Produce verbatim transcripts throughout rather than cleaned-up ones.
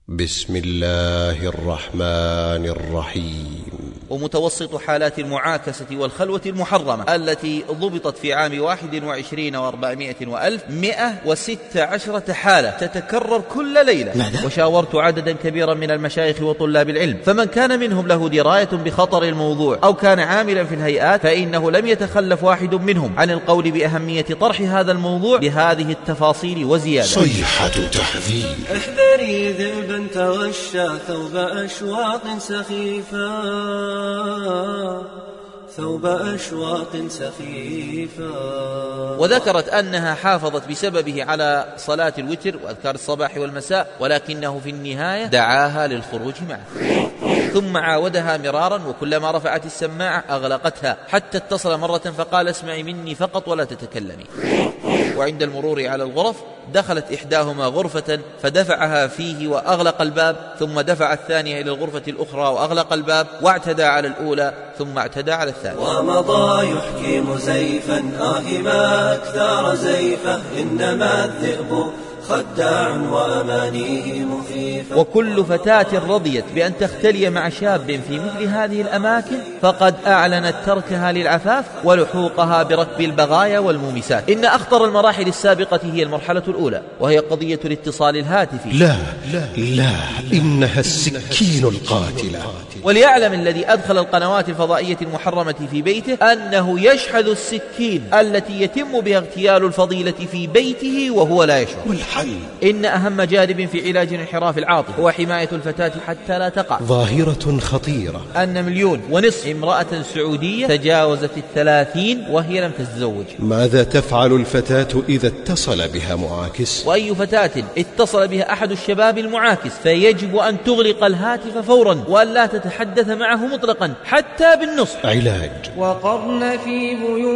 بسم الله الرحمن الرحيم. ومتوسط حالات المعاكسة والخلوة المحرمة التي ضبطت في عام واحد وعشرين واربعمائة وألف مئة وست عشرة حالة تتكرر كل ليلة. ماذا؟ وشاورت عددا كبيرا من المشايخ وطلاب العلم، فمن كان منهم له دراية بخطر الموضوع أو كان عاملا في الهيئات فإنه لم يتخلف واحد منهم عن القول بأهمية طرح هذا الموضوع بهذه التفاصيل وزيادة. صيحة تحذير. احذري ذئبا توشى ثوب أشواق سخيفا، ثوب أشواق سخيفا. وذكرت أنها حافظت بسببه على صلاة الوتر وأذكار الصباح والمساء، ولكنه في النهاية دعاها للخروج معه، ثم عاودها مرارا، وكلما رفعت السماعة أغلقتها حتى اتصل مرة فقال: اسمعي مني فقط ولا تتكلمي. وعند المرور على الغرف دخلت إحداهما غرفة فدفعها فيه وأغلق الباب، ثم دفع الثانية إلى الغرفة الأخرى وأغلق الباب، واعتدى على الأولى ثم اعتدى على الثانية. ومضى يحكي مزيفا آه ما أكثر زيفه، إنما الذئب خداع وأمانيه مخيفة. وكل فتاة رضيت بأن تختلي مع شاب في مثل هذه الأماكن فقد أعلنت تركها للعفاف ولحوقها بركب البغايا والمومسات. إن أخطر المراحل السابقة هي المرحلة الأولى، وهي قضية الاتصال الهاتفي. لا لا لا، إنها السكين القاتلة. وليعلم الذي أدخل القنوات الفضائية المحرمة في بيته أنه يشحذ السكين التي يتم بها اغتيال الفضيلة في بيته وهو لا يشعر. والحل إن أهم جانب في علاج انحراف العاطفة هو حماية الفتاة حتى لا تقع. ظاهرة خطيرة أن مليون ونصف امرأة سعودية تجاوزت الثلاثين وهي لم تتزوج. ماذا تفعل الفتاة إذا اتصل بها معاكس؟ وأي فتاة اتصل بها أحد الشباب المعاكس فيجب أن تغلق الهاتف فورا وأن لا تتحدث معه مطلقا حتى بالنصف. علاج: وقرن في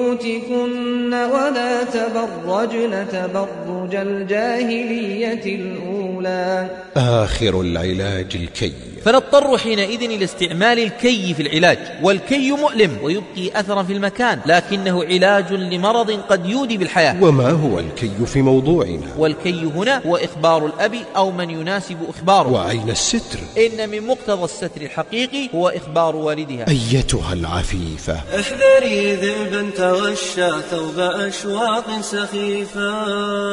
بيوتكن ولا تبرجن تبرج الجاهلية الأولى. آخر العلاج الكي. فنضطر حينئذ إلى استعمال الكي في العلاج، والكي مؤلم ويبقي أثرا في المكان، لكنه علاج لمرض قد يودي بالحياة. وما هو الكي في موضوعنا؟ والكي هنا هو إخبار الأب أو من يناسب إخباره. وأين الستر؟ إن من مقتضى الستر الحقيقي هو إخبار والدها. أيتها العفيفة، احذري ذئبا توشى ثوب أشواق سخيفا.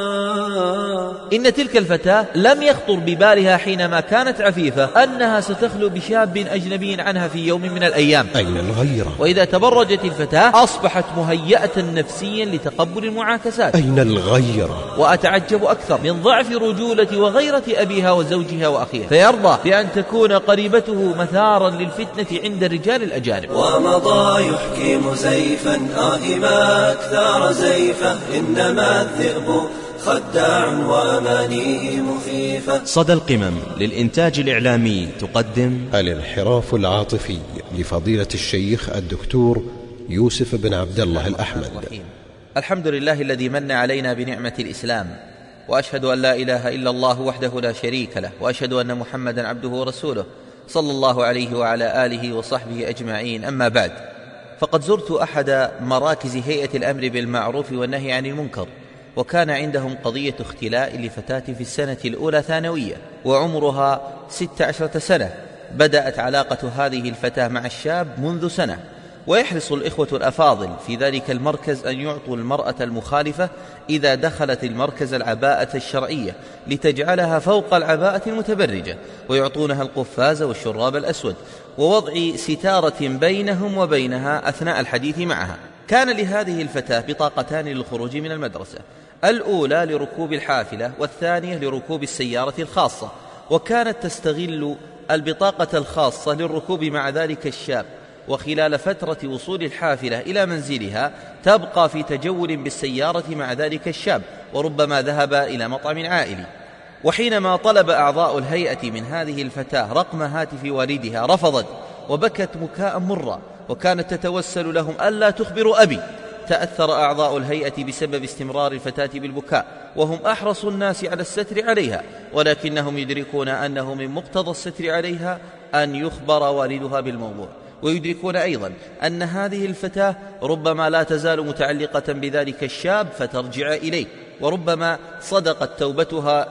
إن تلك الفتاة لم يخطر ببالها حينما كانت عفيفة أنها ستخلو بشاب أجنبي عنها في يوم من الأيام. أين الغيرة؟ وإذا تبرجت الفتاة أصبحت مهيئة نفسيا لتقبل المعاكسات. أين الغيرة؟ وأتعجب أكثر من ضعف رجولة وغيرة أبيها وزوجها وأخيها، فيرضى بأن تكون قريبته مثارا للفتنة عند الرجال الأجانب. ومضى يحكي مزيفا آه ما أكثر زيفه، إنما الذئب خداع وأمانيه مخيفة. صدى القمم للإنتاج الإعلامي تقدم الانحراف العاطفي لفضيلة الشيخ الدكتور يوسف بن عبد الله الأحمد. الحمد لله الذي من علينا بنعمة الإسلام، وأشهد أن لا إله إلا الله وحده لا شريك له، وأشهد أن محمدا عبده ورسوله صلى الله عليه وعلى آله وصحبه أجمعين. أما بعد، فقد زرت أحد مراكز هيئة الأمر بالمعروف والنهي عن المنكر، وكان عندهم قضية اختلاء لفتاة في السنة الأولى ثانوية وعمرها ست عشرة سنة. بدأت علاقة هذه الفتاة مع الشاب منذ سنة، ويحرص الإخوة الأفاضل في ذلك المركز أن يعطوا المرأة المخالفة إذا دخلت المركز العباءة الشرعية لتجعلها فوق العباءة المتبرجة، ويعطونها القفاز والشراب الأسود، ووضع ستارة بينهم وبينها أثناء الحديث معها. كان لهذه الفتاة بطاقتان للخروج من المدرسة، الأولى لركوب الحافلة والثانية لركوب السيارة الخاصة، وكانت تستغل البطاقة الخاصة للركوب مع ذلك الشاب، وخلال فترة وصول الحافلة إلى منزلها تبقى في تجول بالسيارة مع ذلك الشاب، وربما ذهب إلى مطعم عائلي. وحينما طلب أعضاء الهيئة من هذه الفتاة رقم هاتف والدها رفضت وبكت بكاء مرا، وكانت تتوسل لهم ألا تخبروا أبي. تأثر أعضاء الهيئة بسبب استمرار الفتاة بالبكاء، وهم أحرص الناس على الستر عليها، ولكنهم يدركون أنه من مقتضى الستر عليها أن يخبر والدها بالموضوع، ويدركون أيضا أن هذه الفتاة ربما لا تزال متعلقة بذلك الشاب فترجع إليه، وربما صدقت توبتها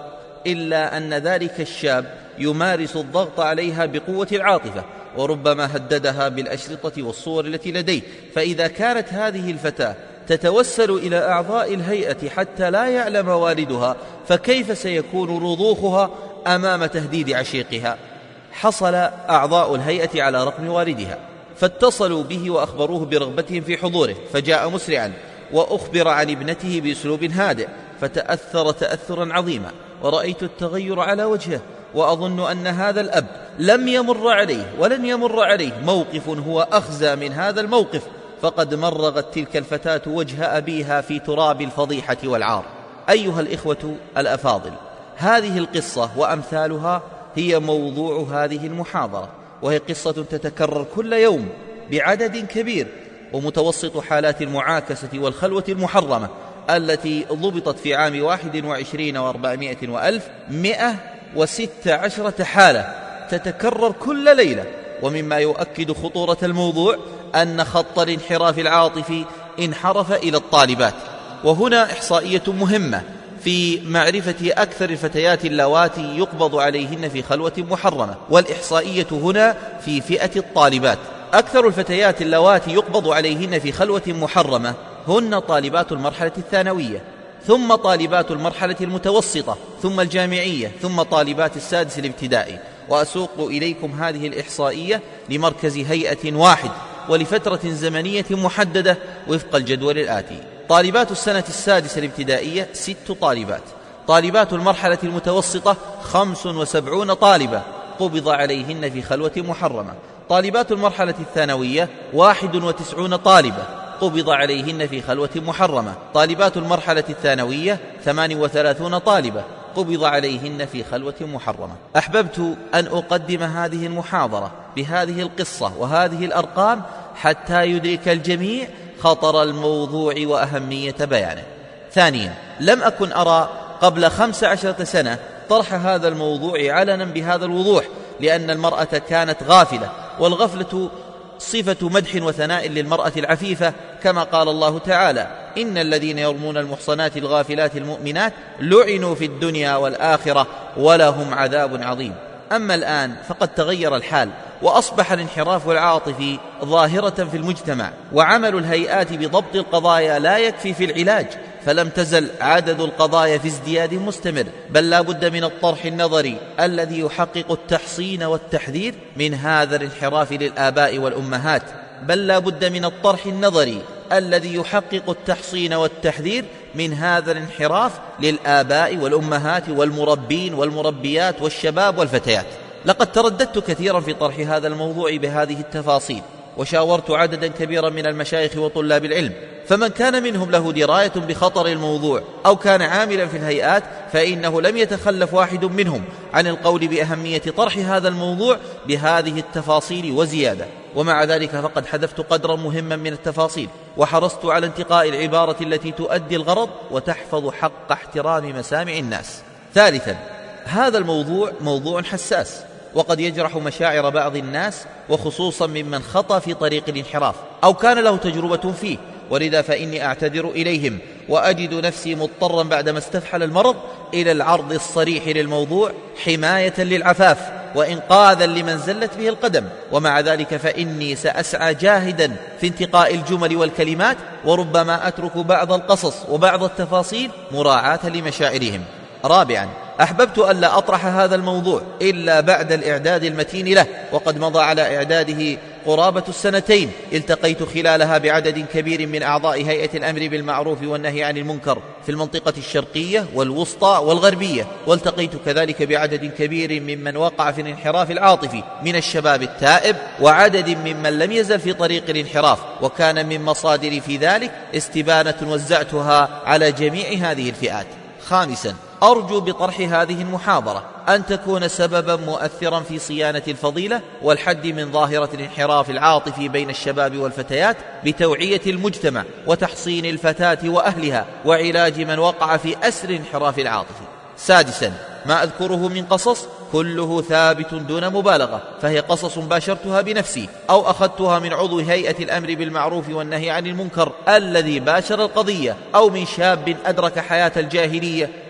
إلا أن ذلك الشاب يمارس الضغط عليها بقوة العاطفة، وربما هددها بالأشرطة والصور التي لديه. فإذا كانت هذه الفتاة تتوسل إلى أعضاء الهيئة حتى لا يعلم والدها، فكيف سيكون رضوخها أمام تهديد عشيقها؟ حصل أعضاء الهيئة على رقم والدها، فاتصلوا به وأخبروه برغبتهم في حضوره، فجاء مسرعا وأخبر عن ابنته بأسلوب هادئ، فتأثر تأثرا عظيما، ورأيت التغير على وجهه، وأظن أن هذا الأب لم يمر عليه ولن يمر عليه موقف هو أخزى من هذا الموقف، فقد مرغت تلك الفتاة وجه أبيها في تراب الفضيحة والعار. أيها الإخوة الأفاضل، هذه القصة وأمثالها هي موضوع هذه المحاضرة، وهي قصة تتكرر كل يوم بعدد كبير، ومتوسط حالات المعاكسة والخلوة المحرمة التي ضبطت في عام واحد وعشرين وأربعمائة وألف مئة وست عشرة حالة تتكرر كل ليلة. ومما يؤكد خطورة الموضوع أن خط الانحراف العاطفي انحرف إلى الطالبات. وهنا إحصائية مهمة في معرفة أكثر الفتيات اللواتي يقبض عليهن في خلوة محرمة، والإحصائية هنا في فئة الطالبات. أكثر الفتيات اللواتي يقبض عليهن في خلوة محرمة هن طالبات المرحلة الثانوية، ثم طالبات المرحلة المتوسطة، ثم الجامعية، ثم طالبات السادس الابتدائي. وأسوق إليكم هذه الإحصائية لمركز هيئة واحد ولفترة زمنية محددة وفق الجدول الآتي: طالبات السنة السادسة الابتدائية ست طالبات، طالبات المرحلة المتوسطة خمس وسبعون طالبة قبض عليهن في خلوة محرمة، طالبات المرحلة الثانوية واحد وتسعون طالبة قبض عليهن في خلوة محرمة، طالبات المرحلة الثانوية ثمان وثلاثون طالبة قبض عليهن في خلوة محرمة. أحببت أن أقدم هذه المحاضرة بهذه القصة وهذه الأرقام حتى يدرك الجميع خطر الموضوع وأهمية بيانه. ثانيا، لم أكن أرى قبل خمس عشرة سنة طرح هذا الموضوع علنا بهذا الوضوح، لأن المرأة كانت غافلة، والغفلة صفة مدح وثناء للمرأة العفيفة، كما قال الله تعالى: إن الذين يرمون المحصنات الغافلات المؤمنات لعنوا في الدنيا والآخرة ولهم عذاب عظيم. أما الآن فقد تغير الحال، وأصبح الانحراف العاطفي ظاهرة في المجتمع، وعمل الهيئات بضبط القضايا لا يكفي في العلاج، فلم تزل عدد القضايا في ازدياد مستمر، بل لا بد من الطرح النظري الذي يحقق التحصين والتحذير من هذا الانحراف للآباء والأمهات، بل لا بد من الطرح النظري الذي يحقق التحصين والتحذير من هذا الانحراف للآباء والأمهات والمربين والمربيات والشباب والفتيات. لقد ترددت كثيرا في طرح هذا الموضوع بهذه التفاصيل، وشاورت عددا كبيرا من المشايخ وطلاب العلم، فمن كان منهم له دراية بخطر الموضوع أو كان عاملا في الهيئات فإنه لم يتخلف واحد منهم عن القول بأهمية طرح هذا الموضوع بهذه التفاصيل وزيادة. ومع ذلك فقد حذفت قدرا مهما من التفاصيل، وحرصت على انتقاء العبارة التي تؤدي الغرض وتحفظ حق احترام مسامع الناس. ثالثا، هذا الموضوع موضوع حساس، وقد يجرح مشاعر بعض الناس، وخصوصا ممن خطى في طريق الانحراف أو كان له تجربة فيه، ولذا فإني أعتذر إليهم، وأجد نفسي مضطرا بعدما استفحل المرض إلى العرض الصريح للموضوع حماية للعفاف وإنقاذا لمن زلت به القدم. ومع ذلك فإني سأسعى جاهدا في انتقاء الجمل والكلمات، وربما أترك بعض القصص وبعض التفاصيل مراعاة لمشاعرهم. رابعا، أحببت ألا أطرح هذا الموضوع إلا بعد الإعداد المتين له، وقد مضى على إعداده قرابة السنتين، التقيت خلالها بعدد كبير من أعضاء هيئة الأمر بالمعروف والنهي عن المنكر في المنطقة الشرقية والوسطى والغربية، والتقيت كذلك بعدد كبير ممن وقع في الانحراف العاطفي من الشباب التائب، وعدد ممن لم يزل في طريق الانحراف، وكان من مصادري في ذلك استبانة وزعتها على جميع هذه الفئات. خامسا، أرجو بطرح هذه المحاضرة أن تكون سببا مؤثرا في صيانة الفضيلة والحد من ظاهرة الانحراف العاطفي بين الشباب والفتيات، بتوعية المجتمع وتحصين الفتاة وأهلها، وعلاج من وقع في أسر الانحراف العاطفي. سادسا، ما أذكره من قصص كله ثابت دون مبالغة، فهي قصص باشرتها بنفسي أو أخذتها من عضو هيئة الأمر بالمعروف والنهي عن المنكر الذي باشر القضية، أو من شاب أدرك حياة الجاهلية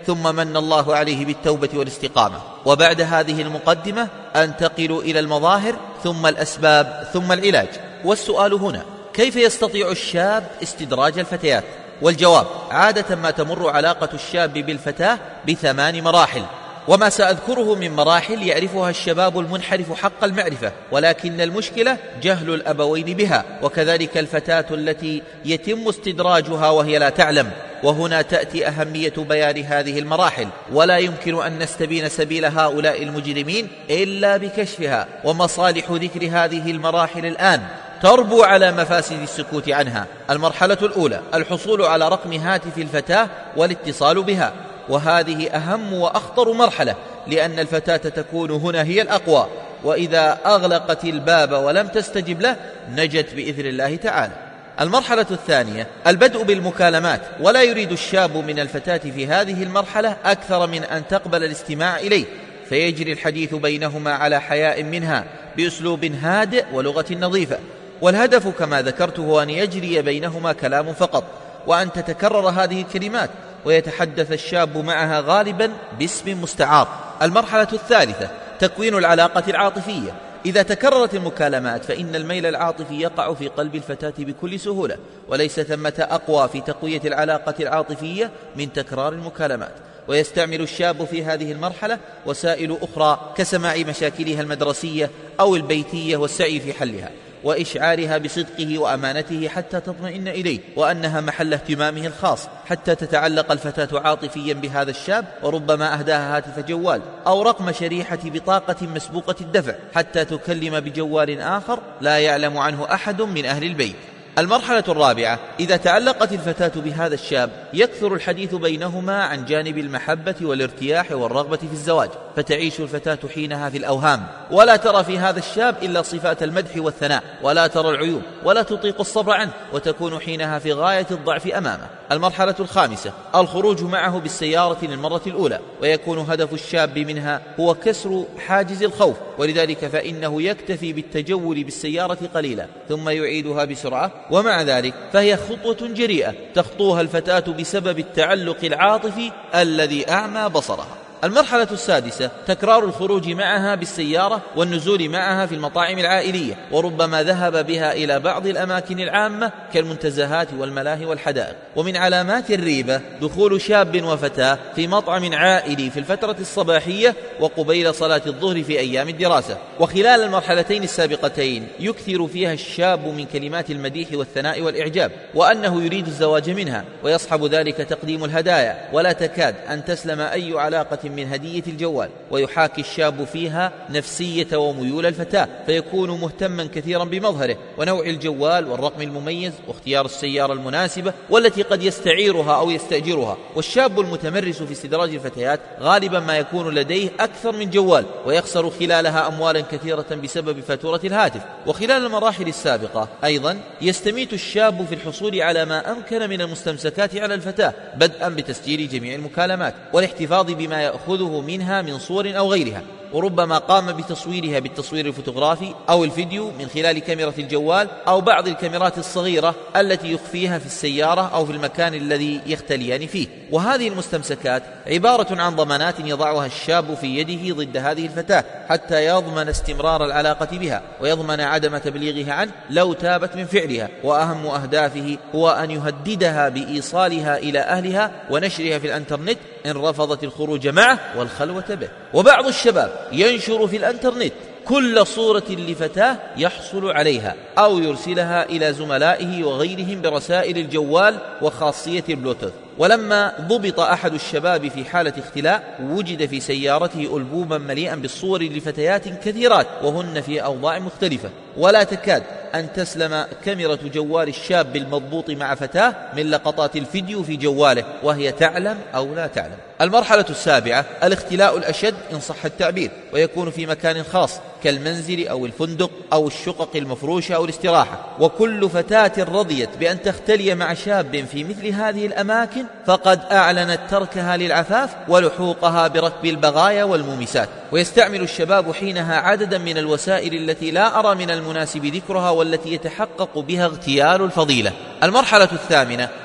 ثم من الله عليه بالتوبة والاستقامة. وبعد هذه المقدمة أنتقل إلى المظاهر ثم الأسباب ثم العلاج. والسؤال هنا: كيف يستطيع الشاب استدراج الفتيات؟ والجواب: عادة ما تمر علاقة الشاب بالفتاة بثمان مراحل، وما سأذكره من مراحل يعرفها الشباب المنحرف حق المعرفة، ولكن المشكلة جهل الأبوين بها، وكذلك الفتاة التي يتم استدراجها وهي لا تعلم. وهنا تأتي أهمية بيان هذه المراحل، ولا يمكن أن نستبين سبيل هؤلاء المجرمين إلا بكشفها، ومصالح ذكر هذه المراحل الآن تربو على مفاسد السكوت عنها. المرحلة الأولى: الحصول على رقم هاتف الفتاة والاتصال بها، وهذه أهم وأخطر مرحلة، لأن الفتاة تكون هنا هي الأقوى، وإذا أغلقت الباب ولم تستجب له نجت بإذن الله تعالى. المرحلة الثانية: البدء بالمكالمات، ولا يريد الشاب من الفتاة في هذه المرحلة أكثر من أن تقبل الاستماع إليه، فيجري الحديث بينهما على حياء منها بأسلوب هادئ ولغة نظيفة، والهدف كما ذكرته أن يجري بينهما كلام فقط، وأن تتكرر هذه الكلمات، ويتحدث الشاب معها غالبا باسم مستعار. المرحلة الثالثة: تكوين العلاقة العاطفية. إذا تكررت المكالمات فإن الميل العاطفي يقع في قلب الفتاة بكل سهولة، وليس ثمة أقوى في تقوية العلاقة العاطفية من تكرار المكالمات. ويستعمل الشاب في هذه المرحلة وسائل أخرى كسماع مشاكلها المدرسية أو البيتية والسعي في حلها، وإشعارها بصدقه وأمانته حتى تطمئن إليه وأنها محل اهتمامه الخاص، حتى تتعلق الفتاة عاطفيا بهذا الشاب، وربما أهداها هاتف جوال أو رقم شريحة بطاقة مسبوقة الدفع حتى تكلم بجوال آخر لا يعلم عنه أحد من أهل البيت. المرحلة الرابعة: إذا تعلقت الفتاة بهذا الشاب يكثر الحديث بينهما عن جانب المحبة والارتياح والرغبة في الزواج، فتعيش الفتاة حينها في الأوهام، ولا ترى في هذا الشاب إلا صفات المدح والثناء، ولا ترى العيوب، ولا تطيق الصبر عنه، وتكون حينها في غاية الضعف أمامه. المرحلة الخامسة: الخروج معه بالسيارة للمرة الأولى، ويكون هدف الشاب منها هو كسر حاجز الخوف، ولذلك فإنه يكتفي بالتجول بالسيارة قليلا ثم يعيدها بسرعة، ومع ذلك فهي خطوة جريئة تخطوها الفتاة بسبب التعلق العاطفي الذي أعمى بصرها. المرحلة السادسة: تكرار الخروج معها بالسيارة والنزول معها في المطاعم العائلية، وربما ذهب بها إلى بعض الأماكن العامة كالمنتزهات والملاهي والحدائق. ومن علامات الريبة دخول شاب وفتاة في مطعم عائلي في الفترة الصباحية وقبيل صلاة الظهر في أيام الدراسة. وخلال المرحلتين السابقتين يكثر فيها الشاب من كلمات المديح والثناء والإعجاب، وأنه يريد الزواج منها، ويصحب ذلك تقديم الهدايا، ولا تكاد أن تسلم أي علاقة من هدية الجوال، ويحاكي الشاب فيها نفسية وميول الفتاة، فيكون مهتما كثيرا بمظهره ونوع الجوال والرقم المميز واختيار السيارة المناسبة والتي قد يستعيرها أو يستأجرها. والشاب المتمرس في استدراج الفتيات غالبا ما يكون لديه أكثر من جوال، ويخسر خلالها أموالا كثيرة بسبب فاتورة الهاتف. وخلال المراحل السابقة أيضا يستميت الشاب في الحصول على ما أمكن من المستمسكات على الفتاة، بدءا بتسجيل جميع المكالمات والاحتفاظ بما يأخذه منها من صور أو غيرها، وربما قام بتصويرها بالتصوير الفوتوغرافي أو الفيديو من خلال كاميرا الجوال أو بعض الكاميرات الصغيرة التي يخفيها في السيارة أو في المكان الذي يختليان فيه. وهذه المستمسكات عبارة عن ضمانات يضعها الشاب في يده ضد هذه الفتاة حتى يضمن استمرار العلاقة بها، ويضمن عدم تبليغها عنه لو تابت من فعلها. وأهم أهدافه هو أن يهددها بإيصالها إلى أهلها ونشرها في الانترنت إن رفضت الخروج معه والخلوة به. وبعض الشباب ينشر في الانترنت كل صورة لفتاة يحصل عليها أو يرسلها إلى زملائه وغيرهم برسائل الجوال وخاصية البلوتوث. ولما ضبط أحد الشباب في حالة اختلاء وجد في سيارته ألبوما مليئا بالصور لفتيات كثيرات وهن في أوضاع مختلفة، ولا تكاد أن تسلم كاميرا جوال الشاب المضبوط مع فتاة من لقطات الفيديو في جواله وهي تعلم أو لا تعلم. المرحلة السابعة: الاختلاء الأشد إن صح التعبير، ويكون في مكان خاص كالمنزل أو الفندق أو الشقق المفروشة أو الاستراحة. وكل فتاة رضيت بأن تختلي مع شاب في مثل هذه الأماكن فقد أعلنت تركها للعفاف ولحوقها بركب البغايا والمومسات. ويستعمل الشباب حينها عددا من الوسائل التي لا أرى من المناسب ذكرها والتي يتحقق بها اغتيال الفضيلة. المرحلة الثامنة: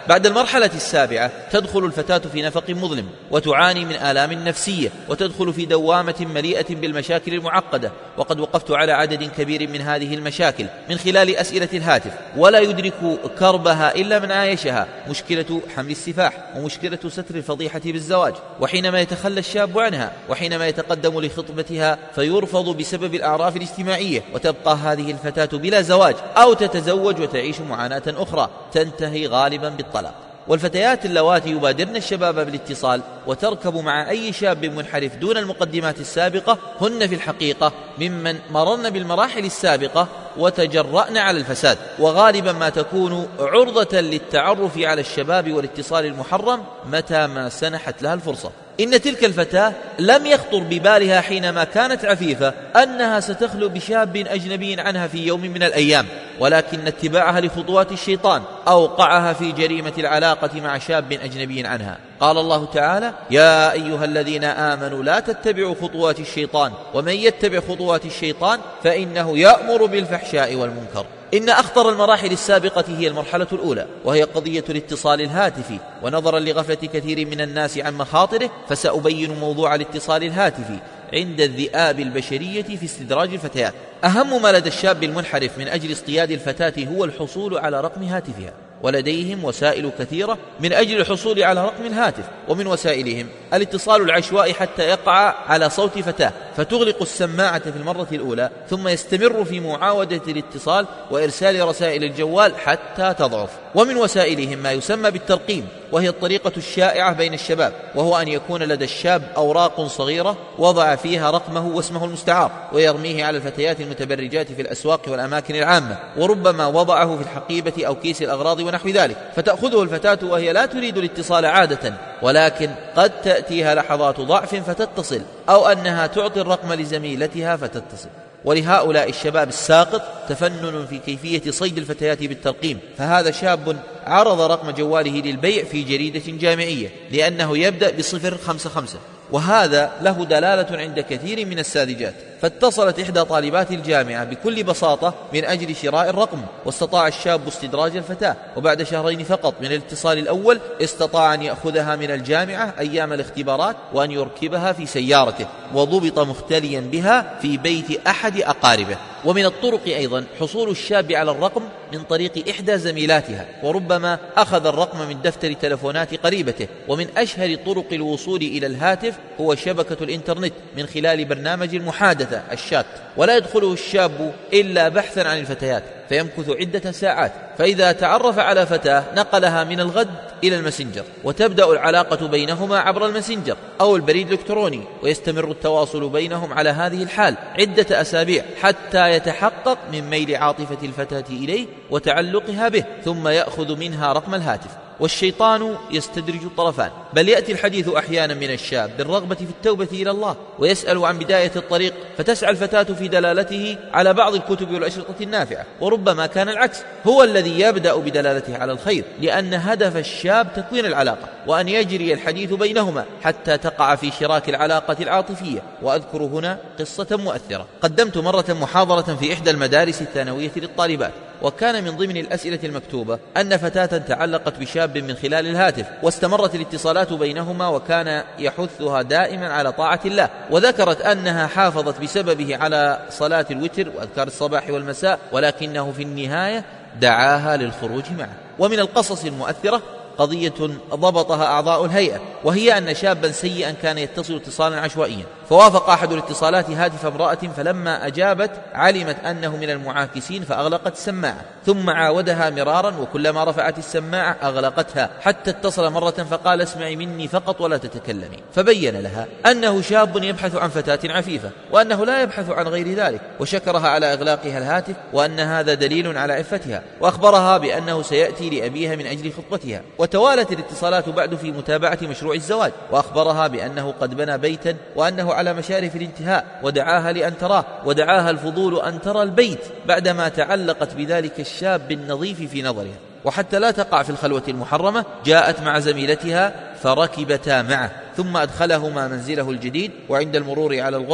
بعد المرحلة السابعة تدخل الفتاة في نفق مظلم وتعاني من آلام نفسية، وتدخل في دوامة مليئة بالمشاكل المعقدة. وقد وقفت على عدد كبير من هذه المشاكل من خلال أسئلة الهاتف، ولا يدرك كربها إلا من عايشها. مشكلة حمل السفاح، ومشكلة ستر الفضيحة بالزواج، وحينما يتخلى الشاب عنها، وحينما يتقدم لخطبتها فيرفض بسبب الأعراف الاجتماعية، وتبقى هذه الفتاة بلا زواج أو تتزوج وتعيش معاناة أخرى تنتهي غالبا بالطلاق. والفتيات اللواتي يبادرن الشباب بالاتصال وتركب مع أي شاب منحرف دون المقدمات السابقة هن في الحقيقة ممن مررن بالمراحل السابقة وتجرأن على الفساد، وغالبا ما تكون عرضة للتعرف على الشباب والاتصال المحرم متى ما سنحت لها الفرصة. إن تلك الفتاة لم يخطر ببالها حينما كانت عفيفة أنها ستخلو بشاب أجنبي عنها في يوم من الأيام، ولكن اتباعها لخطوات الشيطان أوقعها في جريمة العلاقة مع شاب أجنبي عنها. قال الله تعالى: يا أيها الذين آمنوا لا تتبعوا خطوات الشيطان ومن يتبع خطوات الشيطان فإنه يأمر بالفحشاء والمنكر. إن أخطر المراحل السابقة هي المرحلة الأولى، وهي قضية الاتصال الهاتفي. ونظرا لغفلة كثير من الناس عن مخاطره فسأبين موضوع الاتصال الهاتفي عند الذئاب البشرية في استدراج الفتيات. أهم ما لدى الشاب المنحرف من أجل اصطياد الفتاة هو الحصول على رقم هاتفها، ولديهم وسائل كثيرة من أجل الحصول على رقم الهاتف. ومن وسائلهم الاتصال العشوائي حتى يقع على صوت فتاة فتغلق السماعة في المرة الأولى، ثم يستمر في معاودة الاتصال وإرسال رسائل الجوال حتى تضعف. ومن وسائلهم ما يسمى بالترقيم، وهي الطريقة الشائعة بين الشباب، وهو أن يكون لدى الشاب أوراق صغيرة وضع فيها رقمه واسمه المستعار ويرميه على الفتيات المتبرجات في الأسواق والأماكن العامة، وربما وضعه في الحقيبة أو كيس الأغراض ونحو ذلك، فتأخذه الفتاة وهي لا تريد الاتصال عادة، ولكن قد تأتيها لحظات ضعف فتتصل، أو أنها تعطي الرقم لزميلتها فتتصل. ولهؤلاء الشباب الساقط تفنن في كيفية صيد الفتيات بالترقيم، فهذا شاب عرض رقم جواله للبيع في جريدة جامعية لأنه يبدأ بصفر خمسة خمسة، وهذا له دلالة عند كثير من الساذجات. فاتصلت إحدى طالبات الجامعة بكل بساطة من أجل شراء الرقم، واستطاع الشاب استدراج الفتاة، وبعد شهرين فقط من الاتصال الأول استطاع أن يأخذها من الجامعة أيام الاختبارات وأن يركبها في سيارته، وضبط مختليا بها في بيت أحد أقاربه. ومن الطرق أيضا حصول الشاب على الرقم من طريق إحدى زميلاتها، وربما أخذ الرقم من دفتر تلفونات قريبته. ومن أشهر طرق الوصول إلى الهاتف هو شبكة الإنترنت من خلال برنامج المحادثة الشات، ولا يدخله الشاب إلا بحثا عن الفتيات فيمكث عدة ساعات، فإذا تعرف على فتاة نقلها من الغد إلى الماسنجر، وتبدأ العلاقة بينهما عبر الماسنجر أو البريد الإلكتروني، ويستمر التواصل بينهم على هذه الحال عدة أسابيع حتى يتحقق من ميل عاطفة الفتاة إليه وتعلقها به، ثم يأخذ منها رقم الهاتف. والشيطان يستدرج الطرفان، بل يأتي الحديث أحيانا من الشاب بالرغبة في التوبة إلى الله ويسأل عن بداية الطريق، فتسعى الفتاة في دلالته على بعض الكتب والأشرطة النافعة، وربما كان العكس هو الذي يبدأ بدلالته على الخير، لأن هدف الشاب تكوين العلاقة وأن يجري الحديث بينهما حتى تقع في شراك العلاقة العاطفية. وأذكر هنا قصة مؤثرة. قدمت مرة محاضرة في إحدى المدارس الثانوية للطالبات، وكان من ضمن الأسئلة المكتوبة أن فتاة تعلقت بشاب من خلال الهاتف، واستمرت الاتصالات بينهما، وكان يحثها دائما على طاعة الله، وذكرت أنها حافظت بسببه على صلاة الوتر وأذكار الصباح والمساء، ولكنه في النهاية دعاها للخروج معه. ومن القصص المؤثرة قضية ضبطها أعضاء الهيئة، وهي أن شابا سيئا كان يتصل اتصالا عشوائيا، فوافق أحد الاتصالات هاتف امرأة، فلما أجابت علمت أنه من المعاكسين فأغلقت السماعة، ثم عاودها مرارا، وكلما رفعت السماعة أغلقتها، حتى اتصل مرة فقال: اسمعي مني فقط ولا تتكلمي. فبين لها أنه شاب يبحث عن فتاة عفيفة، وأنه لا يبحث عن غير ذلك، وشكرها على إغلاقها الهاتف، وأن هذا دليل على عفتها، وأخبرها بأنه سيأتي لأبيها من أجل خطبتها. وتوالت الاتصالات بعد في متابعة مشروع الزواج، وأخبرها بأنه قد بنى بيتا وأنه على مشارف الانتهاء، ودعاها لأن تراه، ودعاها الفضول أن ترى البيت بعدما تعلقت بذلك الشاب النظيف في نظرها. وحتى لا تقع في الخلوة المحرمة جاءت مع زميلتها فركبتا معه، ثم أدخلهما منزله الجديد، وعند المرور على الغرف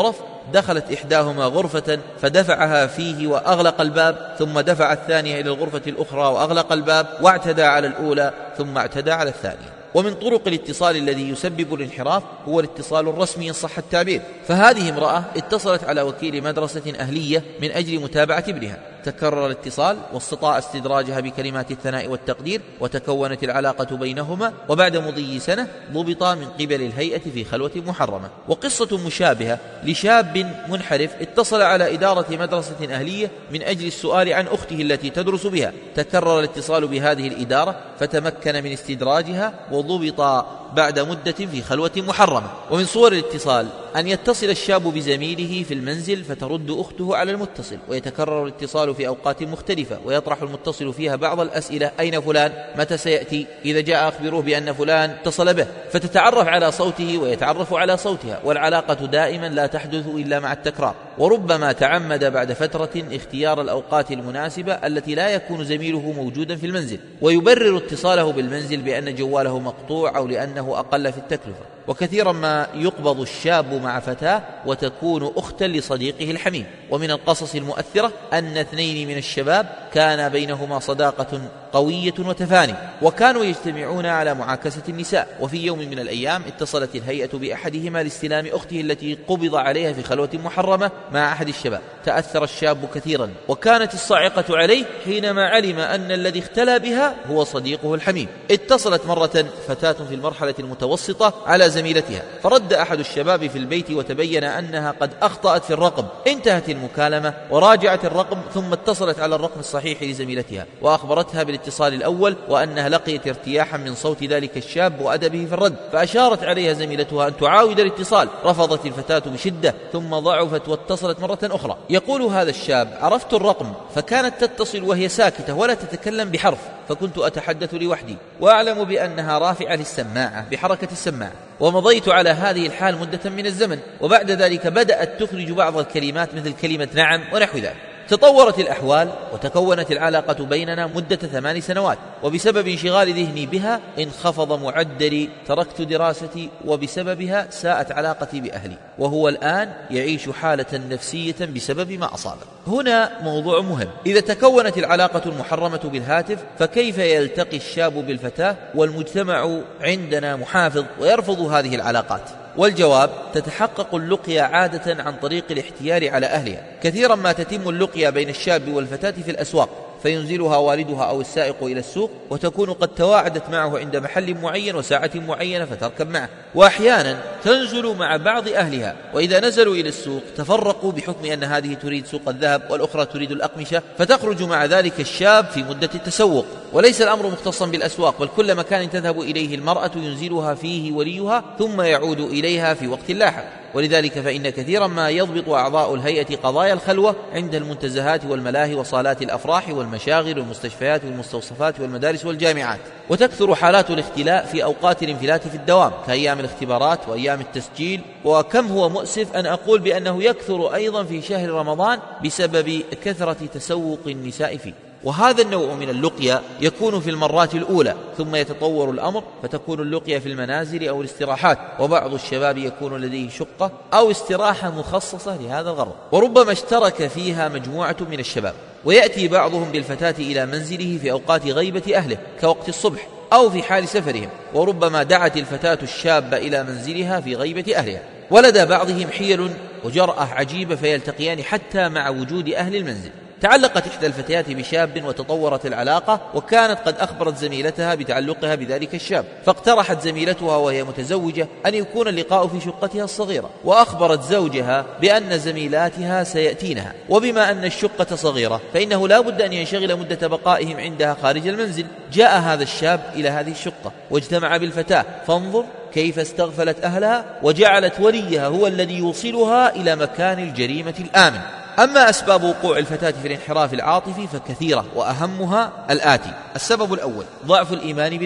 دخلت إحداهما غرفة فدفعها فيه وأغلق الباب، ثم دفع الثانية إلى الغرفة الأخرى وأغلق الباب، واعتدى على الأولى ثم اعتدى على الثانية. ومن طرق الاتصال الذي يسبب الانحراف هو الاتصال الرسمي إن صح التعبير. فهذه امرأة اتصلت على وكيل مدرسة أهلية من أجل متابعة ابنها، تكرر الاتصال واستطاع استدراجها بكلمات الثناء والتقدير، وتكونت العلاقة بينهما، وبعد مضي سنة ضبط من قبل الهيئة في خلوة محرمة. وقصة مشابهة لشاب منحرف اتصل على إدارة مدرسة أهلية من أجل السؤال عن أخته التي تدرس بها، تكرر الاتصال بهذه الإدارة فتمكن من استدراجها وضبط بعد مدة في خلوة محرمة. ومن صور الاتصال أن يتصل الشاب بزميله في المنزل فترد أخته على المتصل، ويتكرر الاتصال في أوقات مختلفة، ويطرح المتصل فيها بعض الأسئلة: أين فلان؟ متى سيأتي؟ إذا جاء أخبروه بأن فلان اتصل به، فتتعرف على صوته ويتعرف على صوتها، والعلاقة دائما لا تحدث إلا مع التكرار. وربما تعمد بعد فترة اختيار الأوقات المناسبة التي لا يكون زميله موجودا في المنزل، ويبرر اتصاله بالمنزل بأن جواله مقطوع أو لأنه أقل في التكلفة. وكثيرا ما يقبض الشاب مع فتاة وتكون أختا لصديقه الحميم. ومن القصص المؤثرة أن اثنين من الشباب كان بينهما صداقة قوية وتفاني، وكانوا يجتمعون على معاكسة النساء. وفي يوم من الأيام اتصلت الهيئة بأحدهما لاستلام أخته التي قبض عليها في خلوة محرمة مع أحد الشباب. تأثر الشاب كثيرا، وكانت الصاعقة عليه حينما علم أن الذي اختلى بها هو صديقه الحميم. اتصلت مرة فتاة في المرحلة المتوسطة على زميلتها، فرد أحد الشباب في البيت وتبين أنها قد أخطأت في الرقم. انتهت المكالمة وراجعت الرقم، ثم اتصلت على الرقم الصحيح لزميلتها وأخبرتها بالاتصال الأول وأنها لقيت ارتياحا من صوت ذلك الشاب وأدبه في الرد، فأشارت عليها زميلتها أن تعاود الاتصال. رفضت الفتاة بشدة ثم ضعفت واتصلت مرة أخرى. يقول هذا الشاب: عرفت الرقم فكانت تتصل وهي ساكتة ولا تتكلم بحرف، فكنت أتحدث لوحدي وأعلم بأنها رافعة للسماعة بحركة السماعة، ومضيت على هذه الحال مدة من الزمن، وبعد ذلك بدأت تخرج بعض الكلمات مثل كلمة نعم ونحو ذلك. تطورت الأحوال وتكونت العلاقة بيننا مدة ثمان سنوات، وبسبب انشغال ذهني بها انخفض معدلي، تركت دراستي، وبسببها ساءت علاقتي بأهلي، وهو الآن يعيش حالة نفسية بسبب ما أصابه. هنا موضوع مهم: إذا تكونت العلاقة المحرمة بالهاتف فكيف يلتقي الشاب بالفتاة والمجتمع عندنا محافظ ويرفض هذه العلاقات؟ والجواب: تتحقق اللقيا عادة عن طريق الاحتيال على أهلها. كثيرا ما تتم اللقيا بين الشاب والفتاة في الأسواق، فينزلها والدها أو السائق إلى السوق، وتكون قد تواعدت معه عند محل معين وساعة معينة فتركب معه. وأحيانا تنزل مع بعض أهلها، وإذا نزلوا إلى السوق تفرقوا بحكم أن هذه تريد سوق الذهب والأخرى تريد الأقمشة، فتخرج مع ذلك الشاب في مدة التسوق. وليس الأمر مختصا بالأسواق، بل كل مكان تذهب إليه المرأة ينزلها فيه وليها ثم يعود إليها في وقت لاحق. ولذلك فإن كثيرا ما يضبط أعضاء الهيئة قضايا الخلوة عند المنتزهات والملاهي وصالات الأفراح والمشاغل والمستشفيات والمستوصفات والمدارس والجامعات. وتكثر حالات الاختلاء في أوقات الانفلات في الدوام كأيام الاختبارات وأيام التسجيل. وكم هو مؤسف أن أقول بأنه يكثر أيضا في شهر رمضان بسبب كثرة تسوق النساء فيه. وهذا النوع من اللقيا يكون في المرات الأولى، ثم يتطور الأمر فتكون اللقيا في المنازل أو الاستراحات، وبعض الشباب يكون لديه شقة أو استراحة مخصصة لهذا الغرض، وربما اشترك فيها مجموعة من الشباب، ويأتي بعضهم بالفتاة إلى منزله في أوقات غيبة أهله كوقت الصبح أو في حال سفرهم، وربما دعت الفتاة الشابة إلى منزلها في غيبة أهلها. ولدى بعضهم حيل وجرأة عجيبة فيلتقيان حتى مع وجود أهل المنزل. تعلقت إحدى الفتيات بشاب وتطورت العلاقة، وكانت قد أخبرت زميلتها بتعلقها بذلك الشاب، فاقترحت زميلتها وهي متزوجة أن يكون اللقاء في شقتها الصغيرة، وأخبرت زوجها بأن زميلاتها سيأتينها، وبما أن الشقة صغيرة فإنه لا بد أن ينشغل مدة بقائهم عندها خارج المنزل. جاء هذا الشاب إلى هذه الشقة واجتمع بالفتاة، فانظر كيف استغفلت أهلها وجعلت وليها هو الذي يوصلها إلى مكان الجريمة الآمن. أما أسباب وقوع الفتاة في الانحراف العاطفي فكثيرة، وأهمها الآتي: السبب الأول ضعف الإيمان بالله،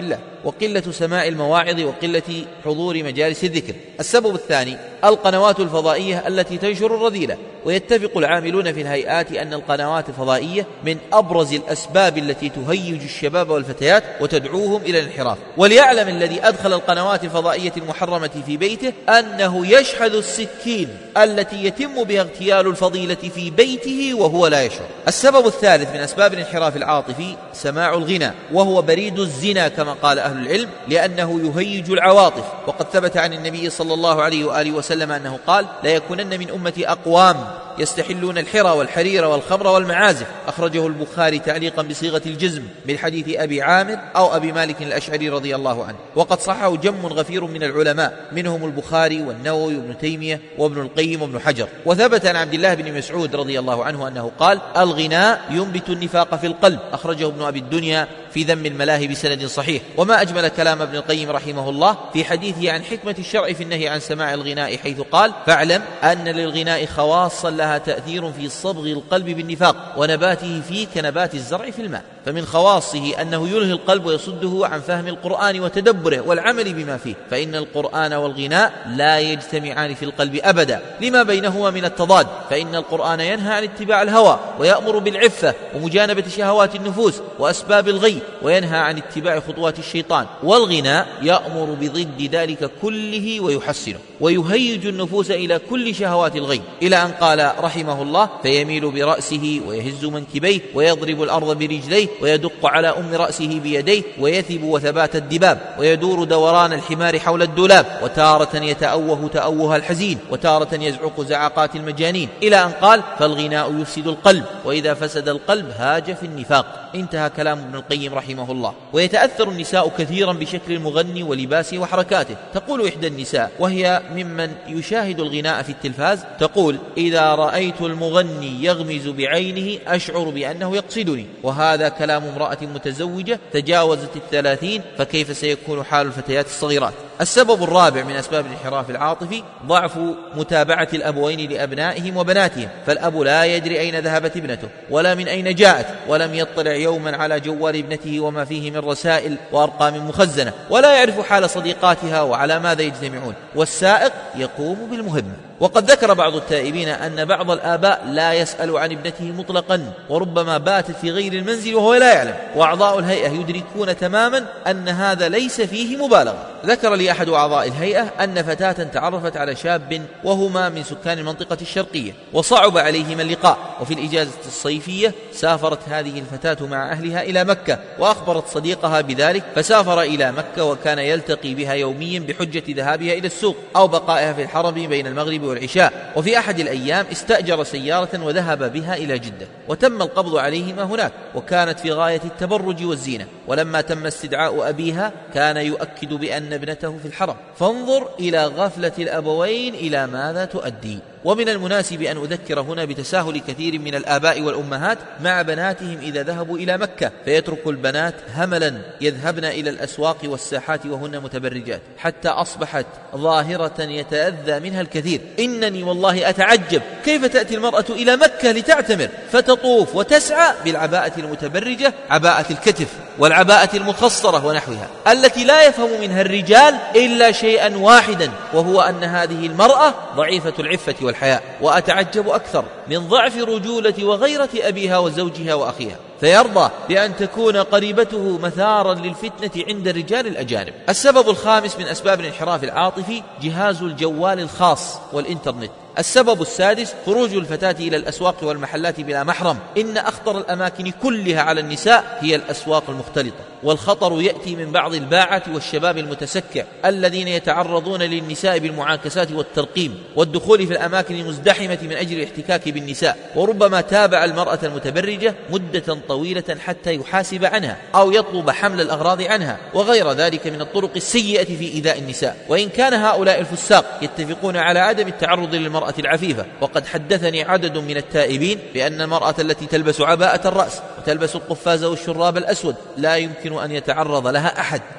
وقلة سماع المواعظ وقلة حضور مجالس الذكر. السبب الثاني القنوات الفضائية التي تنشر الرذيلة. ويتفق العاملون في الهيئات أن القنوات الفضائية من أبرز الأسباب التي تهيج الشباب والفتيات وتدعوهم إلى الانحراف. وليعلم الذي أدخل القنوات الفضائية المحرمة في بيته أنه يشحذ السكين التي يتم بها اغتيال الفضيلة في بيته وهو لا يشعر. السبب الثالث من أسباب الانحراف العاطفي سماع الغناء، وهو بريد الزنا كما قال أهل العلم، لأنه يهيج العواطف. وقد ثبت عن النبي صلى الله عليه وآله وسلم أنه قال: لا يكونن من أمتي أقوام يستحلون الحرى والحرير والخمر والمعازف. أخرجه البخاري تعليقا بصيغة الجزم من حديث أبي عامر أو أبي مالك الأشعري رضي الله عنه، وقد صحه جم غفير من العلماء منهم البخاري والنووي وابن تيمية وابن القيم وابن حجر. وثبت عن عبد الله بن مسعود رضي الله عنه أنه قال: الغناء ينبت النفاق في القلب. أخرجه ابن أبي الدنيا في ذم الملاهي بسند صحيح. وما أجمل كلام ابن القيم رحمه الله في حديثه عن حكمة الشرع في النهي عن سماع الغناء، حيث قال: فاعلم أن للغناء خواصا لها تأثير في صبغ القلب بالنفاق ونباته فيه كنبات الزرع في الماء. فمن خواصه أنه يلهي القلب ويصده عن فهم القرآن وتدبره والعمل بما فيه، فإن القرآن والغناء لا يجتمعان في القلب أبدا لما بينهما من التضاد. فإن القرآن ينهى عن اتباع الهوى ويأمر بالعفة ومجانبة شهوات النفوس وأسباب الغي، وينهى عن اتباع خطوات الشيطان. والغناء يأمر بضد ذلك كله ويحسنه ويهيج النفوس إلى كل شهوات الغي، إلى أن قال رحمه الله: فيميل برأسه ويهز منكبيه ويضرب الأرض برجليه ويدق على أم رأسه بيديه ويثب وثبات الدباب ويدور دوران الحمار حول الدولاب، وتارة يتأوه تأوه الحزين وتارة يزعق زعقات المجانين، إلى أن قال: فالغناء يفسد القلب، وإذا فسد القلب هاج في النفاق. انتهى كلام ابن القيم رحمه الله. ويتأثر النساء كثيرا بشكل المغني ولباسه وحركاته. تقول إحدى النساء وهي ممن يشاهد الغناء في التلفاز، تقول: إذا رأيت المغني يغمز بعينه أشعر بأنه يقصدني. وهذا كلام امرأة متزوجة تجاوزت الثلاثين، فكيف سيكون حال الفتيات الصغيرات؟ السبب الرابع من أسباب الانحراف العاطفي ضعف متابعة الأبوين لأبنائهم وبناتهم. فالأب لا يدري أين ذهبت ابنته ولا من أين جاءت، ولم يطلع يوما على جوال ابنته وما فيه من رسائل وأرقام مخزنة، ولا يعرف حال صديقاتها وعلى ماذا يجتمعون، والسائق يقوم بالمهمة. وقد ذكر بعض التائبين أن بعض الآباء لا يسأل عن ابنته مطلقا، وربما باتت في غير المنزل وهو لا يعلم، وأعضاء الهيئة يدركون تماما أن هذا ليس فيه مبالغة. ذكر لي أحد أعضاء الهيئة أن فتاة تعرفت على شاب وهما من سكان المنطقة الشرقية، وصعب عليهما اللقاء، وفي الإجازة الصيفية سافرت هذه الفتاة مع أهلها إلى مكة، وأخبرت صديقها بذلك، فسافر إلى مكة وكان يلتقي بها يوميا بحجة ذهابها إلى السوق أو بقائها في الحرم بين المغرب والعشاء. وفي أحد الأيام استأجر سيارة وذهب بها إلى جدة، وتم القبض عليهما هناك، وكانت في غاية التبرج والزينة. ولما تم استدعاء أبيها كان يؤكد بأن ابنته في الحرم. فانظر إلى غفلة الأبوين إلى ماذا تؤدي. ومن المناسب أن أذكر هنا بتساهل كثير من الآباء والأمهات مع بناتهم إذا ذهبوا إلى مكة، فيترك البنات هملا يذهبن إلى الأسواق والساحات وهن متبرجات، حتى أصبحت ظاهرة يتأذى منها الكثير. إنني والله أتعجب كيف تأتي المرأة إلى مكة لتعتمر فتطوف وتسعى بالعباءة المتبرجة، عباءة الكتف والعباءة المخصرة ونحوها، التي لا يفهم منها الرجال إلا شيئا واحدا، وهو أن هذه المرأة ضعيفة العفة والحياء. وأتعجب أكثر من ضعف رجولة وغيرة أبيها وزوجها وأخيها، فيرضى بأن تكون قريبته مثارا للفتنة عند الرجال الأجانب. السبب الخامس من أسباب الانحراف العاطفي جهاز الجوال الخاص والإنترنت. السبب السادس خروج الفتاة إلى الأسواق والمحلات بلا محرم. إن أخطر الأماكن كلها على النساء هي الأسواق المختلطة، والخطر يأتي من بعض الباعة والشباب المتسكع الذين يتعرضون للنساء بالمعاكسات والترقيم والدخول في الأماكن المزدحمة من أجل الاحتكاك بالنساء، وربما تابع المرأة المتبرجة مدة طويلة حتى يحاسب عنها أو يطلب حمل الأغراض عنها، وغير ذلك من الطرق السيئة في إيذاء النساء. وإن كان هؤلاء الفساق يتفقون على عدم التعرض للمرأة العفيفة، وقد حدثني عدد من التائبين بأن المرأة التي تلبس عباءة الرأس وتلبس القفاز والشراب الأسود لا يمكن أن يتعرض لها أحد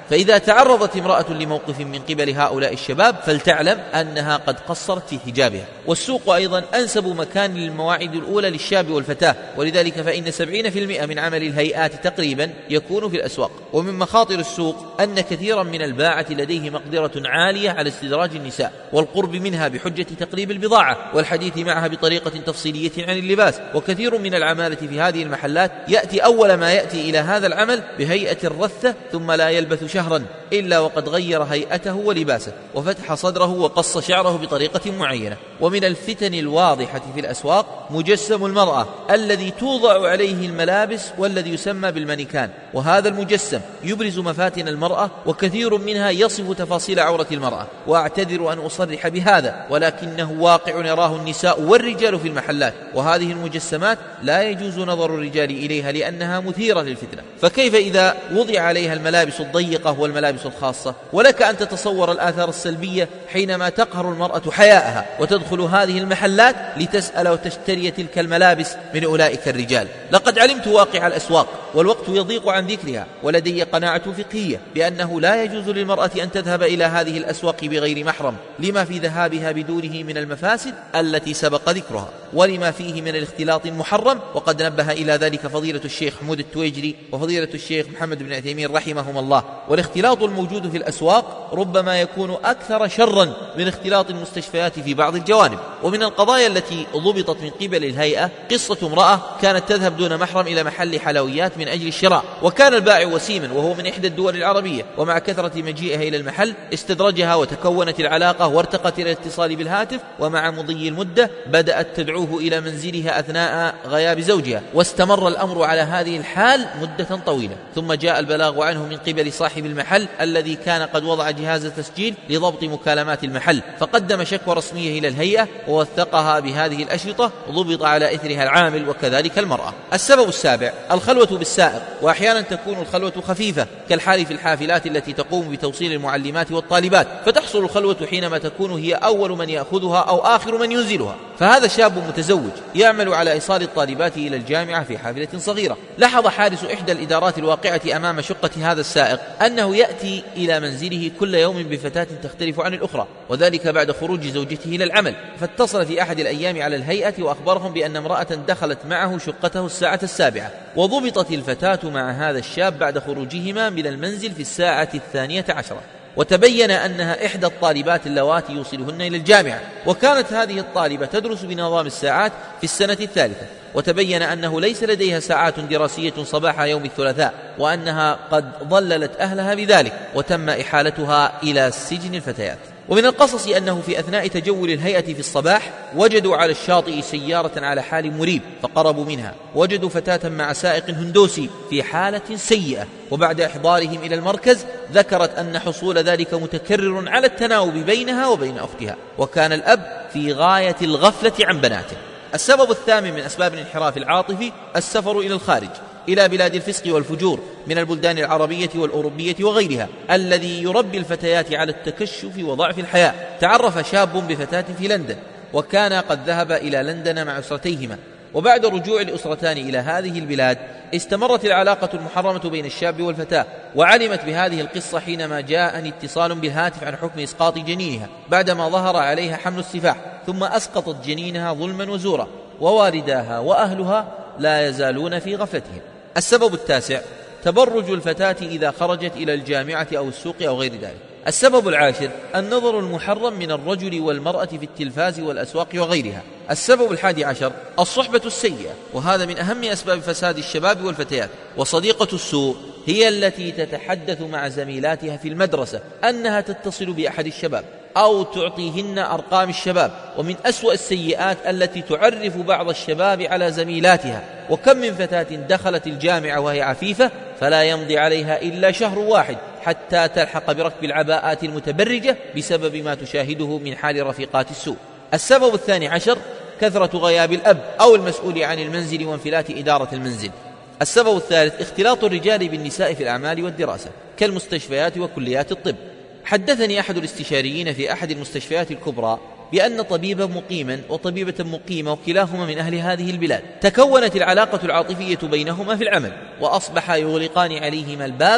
فإذا تعرضت امرأة لموقف من قبل هؤلاء الشباب فلتعلم أنها قد قصرت في حجابها. والسوق أيضا أنسب مكان للمواعيد الأولى للشاب والفتاة، ولذلك فإن سبعين بالمئة من عمل الهيئات تقريبا يكون في الأسواق. ومن مخاطر السوق أن كثيرا من الباعة لديه مقدرة عالية على استدراج النساء والقرب منها بحجة تقريب البضاعة والحديث معها بطريقة تفصيلية عن اللباس. وكثير من العمالة في هذه المحلات يأتي أول ما يأتي إلى هذا العمل بهيئة الرثة، ثم لا يلبث شهرا إلا وقد غير هيئته ولباسه وفتح صدره وقص شعره بطريقة معينة. ومن الفتن الواضحة في الأسواق مجسم المرأة الذي توضع عليه الملابس والذي يسمى بالمانيكان، وهذا المجسم يبرز مفاتن المرأة وكثير منها يصف تفاصيل عورة المرأة. وأعتذر أن أصرح بهذا، ولكنه واقع يراه النساء والرجال في المحلات، وهذه المجسمات لا يجوز نظر الرجال إليها لأنها مثيرة للفتنة. فكيف إذا وضع عليها الملابس الضيقة والملابس الخاصة؟ ولك أن تتصور الآثار السلبية حينما تقهر المرأة حياءها وتدخل هذه المحلات لتسأل وتشتري تلك الملابس من أولئك الرجال. لقد علمت واقع الأسواق والوقت يضيق عن ذكرها، ولدي قناعة فقهية بأنه لا يجوز للمرأة أن تذهب إلى هذه الأسواق بغير محرم، لما في ذهابها بدونه من المفاسد التي سبق ذكرها، ولما فيه من الاختلاط المحرم. وقد نبه إلى ذلك فضيلة الشيخ حمود التويجري وفضيلة الشيخ محمد بن عثيمين رحمهم الله. والاختلاط الموجود في الأسواق ربما يكون أكثر شرا من اختلاط المستشفيات في بعض الجوانب. ومن القضايا التي ضبطت من قبل الهيئة قصة امرأة كانت تذهب دون محرم إلى محل حلويات من أجل الشراء، وكان البائع وسيما وهو من إحدى الدول العربية، ومع كثرة مجيئها إلى المحل استدرجها وتكونت العلاقة وارتقت إلى الاتصال بالهاتف، ومع مضي المدة بدأت تدعوه إلى منزلها أثناء غياب زوجها، واستمر الأمر على هذه الحال مدة طويلة. ثم جاء البلاغ عنه من قبل صاحب المحل الذي كان قد وضع جهاز تسجيل لضبط مكالمات المحل، فقدم شكوى رسمية إلى الهيئة ووثقها بهذه الأشرطة، ضبط على إثرها العامل وكذلك المرأة. السبب السابع الخلوة بالسائق، وأحيانا تكون الخلوة خفيفة كالحال في الحافلات التي تقوم بتوصيل المعلمات والطالبات، فتحصل الخلوة حينما تكون هي أول من يأخذها أو آخر من ينزلها. فهذا شاب متزوج يعمل على إيصال الطالبات إلى الجامعة في حافلة صغيرة. لاحظ حارس إحدى الإدارات الواقعة أمام شقة هذا السائق أنه يأتي إلى منزله كل يوم بفتاة تختلف عن الأخرى، وذلك بعد خروج زوجته إلى العمل. فاتصل في أحد الأيام على الهيئة وأخبرهم بأن امرأة دخلت معه شقته الساعة السابعة، وضبطت الفتاة مع هذا الشاب بعد خروجهما من المنزل في الساعة الثانية عشرة، وتبين أنها إحدى الطالبات اللواتي يوصلهن إلى الجامعة. وكانت هذه الطالبة تدرس بنظام الساعات في السنة الثالثة، وتبين أنه ليس لديها ساعات دراسية صباح يوم الثلاثاء، وأنها قد ضللت أهلها بذلك، وتم إحالتها إلى سجن الفتيات. ومن القصص أنه في أثناء تجول الهيئة في الصباح وجدوا على الشاطئ سيارة على حال مريب، فقربوا منها وجدوا فتاة مع سائق هندوسي في حالة سيئة، وبعد إحضارهم إلى المركز ذكرت أن حصول ذلك متكرر على التناوب بينها وبين أختها، وكان الأب في غاية الغفلة عن بناته. السبب الثامن من أسباب الانحراف العاطفي السفر إلى الخارج، إلى بلاد الفسق والفجور من البلدان العربية والأوروبية وغيرها، الذي يربي الفتيات على التكشف وضعف الحياء. تعرف شاب بفتاة في لندن، وكان قد ذهب إلى لندن مع أسرتيهما، وبعد رجوع الأسرتان إلى هذه البلاد استمرت العلاقة المحرمة بين الشاب والفتاة، وعلمت بهذه القصة حينما جاءني اتصال بالهاتف عن حكم إسقاط جنينها بعدما ظهر عليها حمل السفاح، ثم أسقطت جنينها ظلما وزورا، ووالداها وأهلها لا يزالون في غفلتهم. السبب التاسع تبرج الفتاة إذا خرجت إلى الجامعة أو السوق أو غير ذلك. السبب العاشر النظر المحرم من الرجل والمرأة في التلفاز والأسواق وغيرها. السبب الحادي عشر الصحبة السيئة، وهذا من أهم أسباب فساد الشباب والفتيات. وصديقة السوء هي التي تتحدث مع زميلاتها في المدرسة أنها تتصل بأحد الشباب أو تعطيهن أرقام الشباب، ومن أسوأ السيئات التي تعرف بعض الشباب على زميلاتها. وكم من فتاة دخلت الجامعة وهي عفيفة فلا يمضي عليها إلا شهر واحد حتى تلحق بركب العباءات المتبرجة بسبب ما تشاهده من حال رفيقات السوء. السبب الثاني عشر كثرة غياب الأب أو المسؤول عن المنزل وانفلات إدارة المنزل. السبب الثالث اختلاط الرجال بالنساء في الأعمال والدراسة كالمستشفيات وكليات الطب. حدثني أحد الاستشاريين في أحد المستشفيات الكبرى بأن طبيبا مقيما وطبيبة مقيمة وكلاهما من أهل هذه البلاد تكونت العلاقة العاطفية بينهما في العمل، وأصبح يغلقان عليهما الباب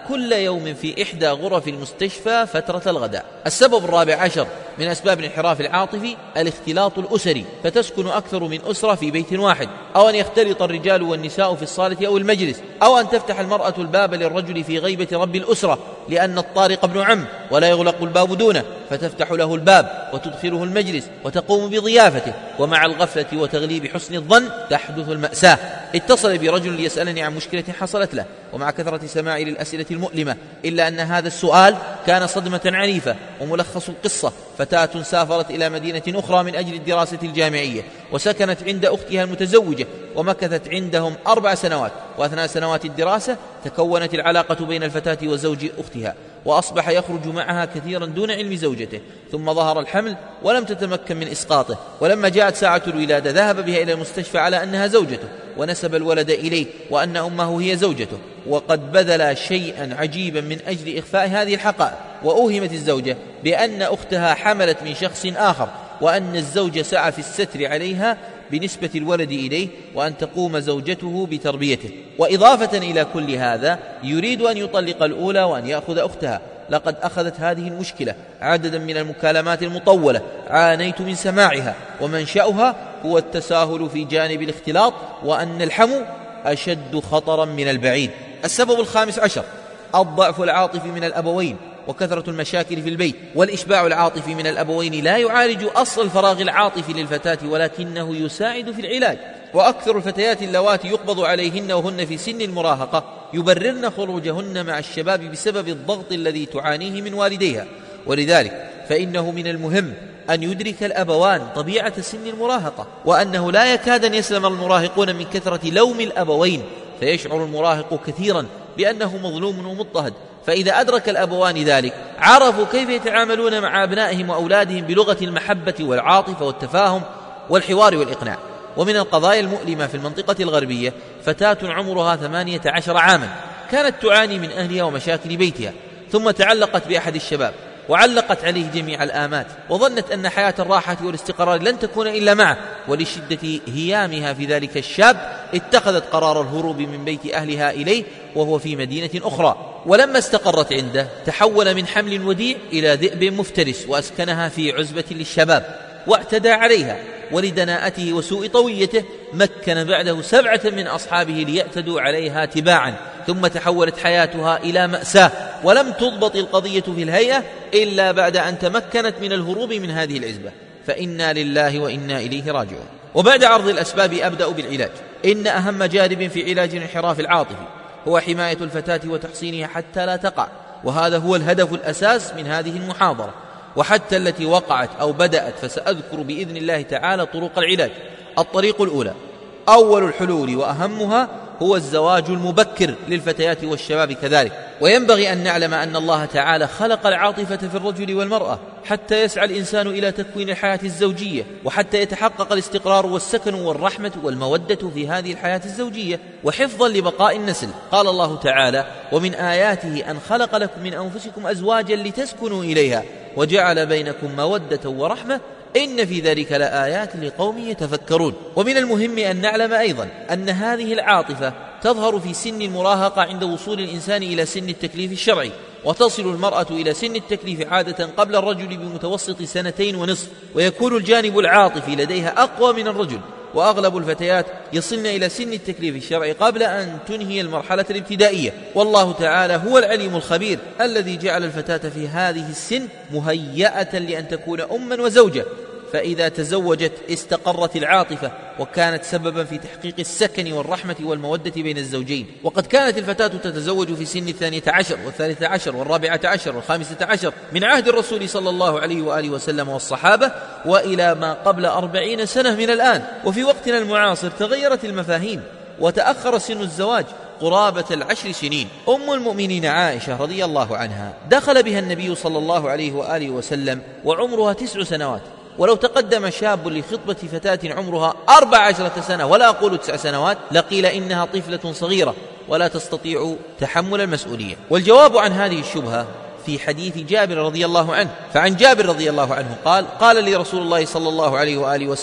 كل يوم في إحدى غرف المستشفى فترة الغداء. السبب الرابع عشر من أسباب الانحراف العاطفي الاختلاط الأسري، فتسكن أكثر من أسرة في بيت واحد، أو أن يختلط الرجال والنساء في الصالة أو المجلس، أو أن تفتح المرأة الباب للرجل في غيبة رب الأسرة لأن الطارق ابن عم ولا يغلق الباب دونه، فتفتح له الباب وتدخله المجلس وتقوم بضيافته، ومع الغفلة وتغليب حسن الظن تحدث المأساة. اتصل برجل ليسألني عن مشكلة حصلت له، ومع كثرة سماعي للأسئلة المؤلمة إلا أن هذا السؤال كان صدمة عنيفة. وملخص القصة: فتاة سافرت إلى مدينة أخرى من أجل الدراسة الجامعية، وسكنت عند أختها المتزوجة، ومكثت عندهم أربع سنوات، وأثناء سنوات الدراسة تكونت العلاقة بين الفتاة وزوج أختها، وأصبح يخرج معها كثيرا دون علم زوجته، ثم ظهر الحمل ولم تتمكن من إسقاطه، ولما جاءت ساعة الولادة ذهب بها إلى المستشفى على أنها زوجته، ونسب الولد إليه وأن أمه هي زوجته، وقد بذل شيئا عجيبا من أجل إخفاء هذه الحقائق. وأوهمت الزوجة بأن أختها حملت من شخص آخر، وأن الزوج سعى في الستر عليها بنسبة الولد إليه، وأن تقوم زوجته بتربيته. وإضافة إلى كل هذا يريد أن يطلق الأولى وأن يأخذ أختها. لقد أخذت هذه المشكلة عددا من المكالمات المطولة عانيت من سماعها، ومنشأها هو التساهل في جانب الاختلاط، وأن الحمو أشد خطرا من البعيد. السبب الخامس عشر الضعف العاطفي من الأبوين وكثرة المشاكل في البيت. والإشباع العاطفي من الأبوين لا يعالج أصل الفراغ العاطفي للفتاة، ولكنه يساعد في العلاج. وأكثر الفتيات اللواتي يقبض عليهن وهن في سن المراهقة يبررن خروجهن مع الشباب بسبب الضغط الذي تعانيه من والديها. ولذلك فإنه من المهم أن يدرك الأبوان طبيعة سن المراهقة، وأنه لا يكاد أن يسلم المراهقون من كثرة لوم الأبوين، فيشعر المراهق كثيرا بأنه مظلوم ومضطهد. فإذا أدرك الأبوان ذلك عرفوا كيف يتعاملون مع أبنائهم وأولادهم بلغة المحبة والعاطفة والتفاهم والحوار والإقناع. ومن القضايا المؤلمة في المنطقة الغربية فتاة عمرها ثمانية عشر عاما كانت تعاني من أهلها ومشاكل بيتها، ثم تعلقت بأحد الشباب وعلقت عليه جميع الآمات، وظنت أن حياة الراحة والاستقرار لن تكون إلا معه. ولشدة هيامها في ذلك الشاب اتخذت قرار الهروب من بيت أهلها إليه وهو في مدينة أخرى. ولما استقرت عنده تحول من حمل وديع إلى ذئب مفترس، وأسكنها في عزبة للشباب واعتدى عليها. ولدناءته وسوء طويته مكن بعده سبعة من أصحابه ليأتدوا عليها تباعا، ثم تحولت حياتها إلى مأساة. ولم تضبط القضية في الهيئة إلا بعد أن تمكنت من الهروب من هذه العزبة، فإنا لله وإنا إليه راجعون. وبعد عرض الأسباب أبدأ بالعلاج. إن أهم جانب في علاج الانحراف العاطفي هو حماية الفتاة وتحصينها حتى لا تقع، وهذا هو الهدف الأساس من هذه المحاضرة، وحتى التي وقعت أو بدأت فسأذكر بإذن الله تعالى طرق العلاج. الطريق الأولى أول الحلول وأهمها هو الزواج المبكر للفتيات والشباب كذلك. وينبغي أن نعلم أن الله تعالى خلق العاطفة في الرجل والمرأة حتى يسعى الإنسان إلى تكوين الحياة الزوجية، وحتى يتحقق الاستقرار والسكن والرحمة والمودة في هذه الحياة الزوجية، وحفظا لبقاء النسل. قال الله تعالى: ومن آياته أن خلق لكم من أنفسكم أزواجا لتسكنوا إليها وجعل بينكم مودة ورحمة إن في ذلك لآيات لقوم يتفكرون. ومن المهم أن نعلم أيضا أن هذه العاطفة تظهر في سن المراهقة عند وصول الإنسان إلى سن التكليف الشرعي، وتصل المرأة إلى سن التكليف عادة قبل الرجل بمتوسط سنتين ونصف، ويكون الجانب العاطفي لديها أقوى من الرجل. وأغلب الفتيات يصلن إلى سن التكليف الشرعي قبل أن تنهي المرحلة الابتدائية. والله تعالى هو العليم الخبير الذي جعل الفتاة في هذه السن مهيئة لأن تكون أما وزوجة، فإذا تزوجت استقرت العاطفة وكانت سببا في تحقيق السكن والرحمة والمودة بين الزوجين. وقد كانت الفتاة تتزوج في سن الثانية عشر والثالثة عشر والرابعة عشر والخامسة عشر من عهد الرسول صلى الله عليه وآله وسلم والصحابة، وإلى ما قبل أربعين سنة من الآن. وفي وقتنا المعاصر تغيرت المفاهيم وتأخر سن الزواج قرابة العشر سنين. أم المؤمنين عائشة رضي الله عنها دخل بها النبي صلى الله عليه وآله وسلم وعمرها تسع سنوات، ولو تقدم شاب لخطبة فتاة عمرها أربع عشرة سنة ولا أقول تسع سنوات لقيل إنها طفلة صغيرة ولا تستطيع تحمل المسؤولية. والجواب عن هذه الشبهة في حديث جابر رضي الله عنه. فعن جابر رضي الله عنه قال: قال لي رسول الله صلى الله عليه وآله وسلم: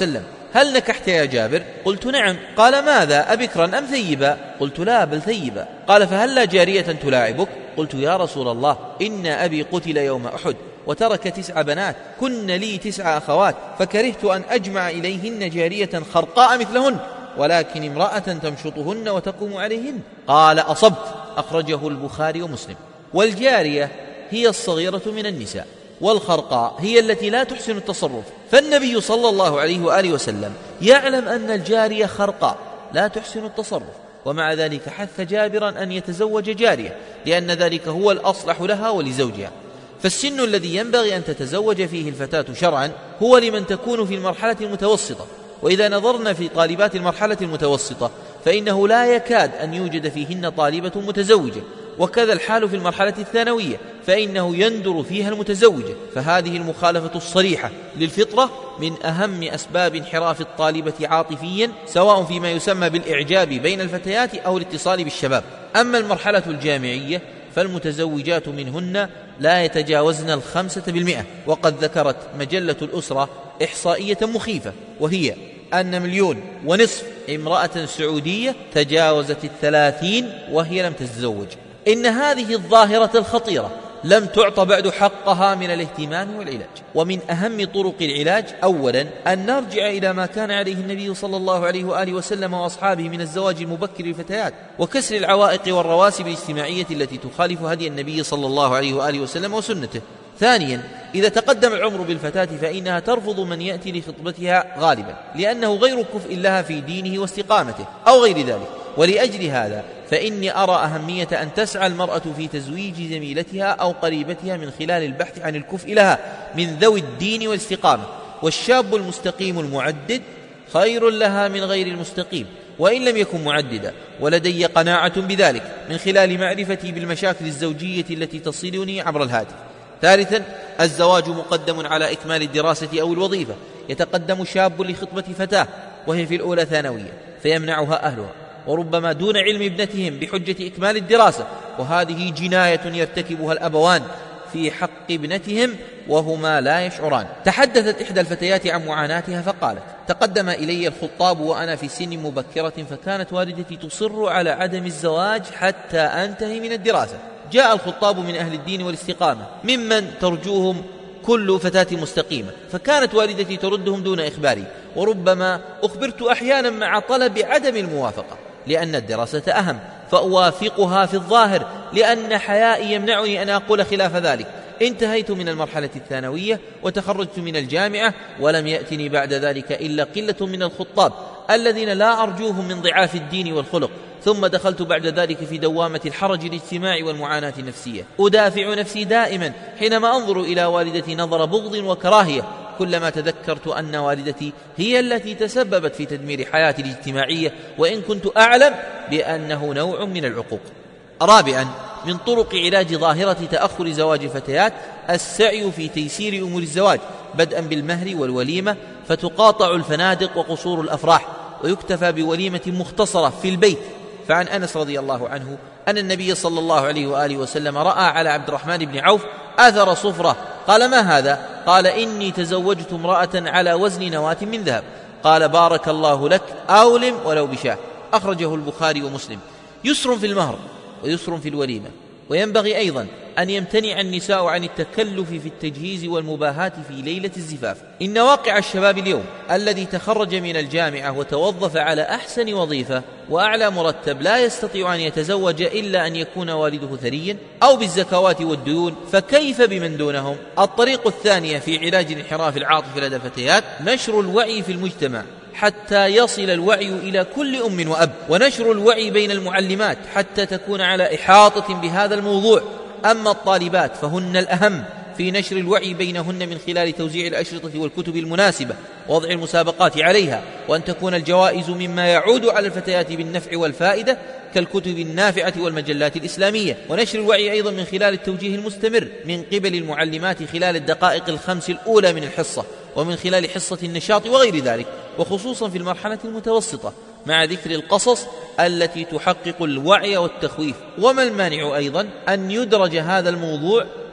هل نكحت يا جابر؟ قلت نعم. قال ماذا، أبكرا أم ثيبا؟ قلت لا بل ثيبا. قال فهل لا جارية تلاعبك؟ قلت يا رسول الله إن أبي قتل يوم أحد وترك تسع بنات، كن لي تسع أخوات، فكرهت أن أجمع إليهن جارية خرقاء مثلهن، ولكن امرأة تمشطهن وتقوم عليهن. قال أصبت، أخرجه البخاري ومسلم. والجارية هي الصغيرة من النساء، والخرقاء هي التي لا تحسن التصرف. فالنبي صلى الله عليه وآله وسلم يعلم أن الجارية خرقاء لا تحسن التصرف، ومع ذلك حث جابرا أن يتزوج جارية، لأن ذلك هو الأصلح لها ولزوجها. فالسن الذي ينبغي أن تتزوج فيه الفتاة شرعا هو لمن تكون في المرحلة المتوسطة. وإذا نظرنا في طالبات المرحلة المتوسطة فإنه لا يكاد أن يوجد فيهن طالبة متزوجة، وكذا الحال في المرحلة الثانوية فإنه يندر فيها المتزوجة. فهذه المخالفة الصريحة للفطرة من أهم أسباب انحراف الطالبة عاطفيا، سواء فيما يسمى بالإعجاب بين الفتيات أو الاتصال بالشباب. أما المرحلة الجامعية فالمتزوجات منهن لا يتجاوزن الخمسة بالمئة، وقد ذكرت مجلة الأسرة إحصائية مخيفة، وهي أن مليون ونصف امرأة سعودية تجاوزت الثلاثين وهي لم تتزوج. إن هذه الظاهرة الخطيرة لم تعط بعد حقها من الاهتمام والعلاج. ومن أهم طرق العلاج أولا أن نرجع إلى ما كان عليه النبي صلى الله عليه وآله وسلم وأصحابه من الزواج المبكر للفتيات، وكسر العوائق والرواسب الاجتماعية التي تخالف هدي النبي صلى الله عليه وآله وسلم وسنته. ثانيا إذا تقدم العمر بالفتاة فإنها ترفض من يأتي لخطبتها غالبا، لأنه غير كفء لها في دينه واستقامته أو غير ذلك. ولأجل هذا فإني أرى أهمية أن تسعى المرأة في تزويج زميلتها أو قريبتها من خلال البحث عن الكفء لها من ذوي الدين والاستقامة. والشاب المستقيم المعدد خير لها من غير المستقيم وإن لم يكن معددا، ولدي قناعة بذلك من خلال معرفتي بالمشاكل الزوجية التي تصلني عبر الهاتف. ثالثا الزواج مقدم على إكمال الدراسة أو الوظيفة. يتقدم شاب لخطبة فتاة وهي في الأولى ثانوية فيمنعها أهلها، وربما دون علم ابنتهم بحجة إكمال الدراسة، وهذه جناية يرتكبها الأبوان في حق ابنتهم وهما لا يشعران. تحدثت إحدى الفتيات عن معاناتها فقالت: تقدم إلي الخطاب وأنا في سن مبكرة، فكانت والدتي تصر على عدم الزواج حتى أنتهي من الدراسة. جاء الخطاب من أهل الدين والاستقامة ممن ترجوهم كل فتاة مستقيمة، فكانت والدتي تردهم دون إخباري، وربما أخبرت أحيانا مع طلب عدم الموافقة لأن الدراسة أهم، فأوافقها في الظاهر لأن حيائي يمنعني أن أقول خلاف ذلك. انتهيت من المرحلة الثانوية وتخرجت من الجامعة، ولم يأتني بعد ذلك إلا قلة من الخطاب الذين لا أرجوهم من ضعاف الدين والخلق. ثم دخلت بعد ذلك في دوامة الحرج الاجتماعي والمعاناة النفسية. أدافع نفسي دائما حينما أنظر إلى والدتي نظر بغض وكراهية، كلما تذكرت أن والدتي هي التي تسببت في تدمير حياتي الاجتماعية، وإن كنت أعلم بأنه نوع من العقوق. رابعا من طرق علاج ظاهرة تأخر زواج الفتيات السعي في تيسير أمور الزواج، بدءا بالمهر والوليمة، فتقاطع الفنادق وقصور الأفراح، ويكتفى بوليمة مختصرة في البيت. فعن أنس رضي الله عنه أن النبي صلى الله عليه وآله وسلم رأى على عبد الرحمن بن عوف أثر صفرة، قال: ما هذا؟ قال: إني تزوجت امرأة على وزن نواة من ذهب. قال: بارك الله لك، أولم ولو بشاه. أخرجه البخاري ومسلم. يسر في المهر ويسر في الوليمة. وينبغي أيضا أن يمتنع النساء عن التكلف في التجهيز والمباهاة في ليلة الزفاف. إن واقع الشباب اليوم الذي تخرج من الجامعة وتوظف على أحسن وظيفة وأعلى مرتب لا يستطيع أن يتزوج إلا أن يكون والده ثريا أو بالزكوات والديون، فكيف بمن دونهم؟ الطريق الثانية في علاج الانحراف العاطفي لدى الفتيات نشر الوعي في المجتمع حتى يصل الوعي إلى كل أم وأب، ونشر الوعي بين المعلمات حتى تكون على إحاطة بهذا الموضوع. أما الطالبات فهن الأهم في نشر الوعي بينهن من خلال توزيع الأشرطة والكتب المناسبة، ووضع المسابقات عليها، وأن تكون الجوائز مما يعود على الفتيات بالنفع والفائدة كالكتب النافعة والمجلات الإسلامية. ونشر الوعي أيضا من خلال التوجيه المستمر من قبل المعلمات خلال الدقائق الخمس الأولى من الحصة، ومن خلال حصة النشاط وغير ذلك، وخصوصا في المرحلة المتوسطة، مع ذكر القصص التي تحقق الوعي والتخويف. وما المانع أيضا أن يدرج هذا الموضوع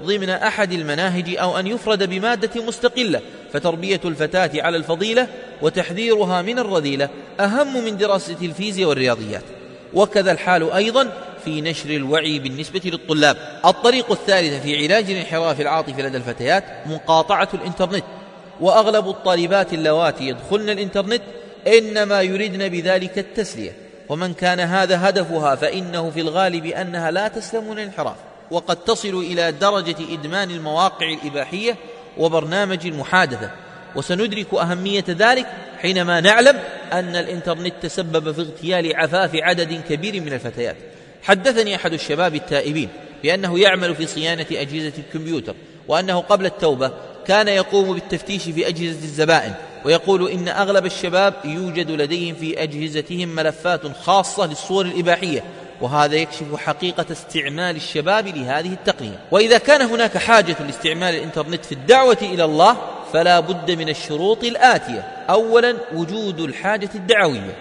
ضمن أحد المناهج أو أن يفرد بمادة مستقلة، فتربية الفتاة على الفضيلة وتحذيرها من الرذيلة أهم من دراسة الفيزياء والرياضيات. وكذا الحال أيضا في نشر الوعي بالنسبة للطلاب. الطريق الثالث في علاج الانحراف العاطفي لدى الفتيات مقاطعة الإنترنت. وأغلب الطالبات اللواتي يدخلن الإنترنت إنما يريدن بذلك التسلية، ومن كان هذا هدفها فإنه في الغالب أنها لا تسلم من الانحراف، وقد تصل إلى درجة إدمان المواقع الإباحية وبرنامج المحادثة. وسندرك أهمية ذلك حينما نعلم أن الإنترنت تسبب في اغتيال عفاف عدد كبير من الفتيات. حدثني أحد الشباب التائبين بأنه يعمل في صيانة أجهزة الكمبيوتر، وأنه قبل التوبة كان يقوم بالتفتيش في أجهزة الزبائن، ويقول إن أغلب الشباب يوجد لديهم في أجهزتهم ملفات خاصة للصور الإباحية، وهذا يكشف حقيقة استعمال الشباب لهذه التقنية. وإذا كان هناك حاجة لاستعمال الإنترنت في الدعوة إلى الله فلا بد من الشروط الآتية: أولا وجود الحاجة الدعوية،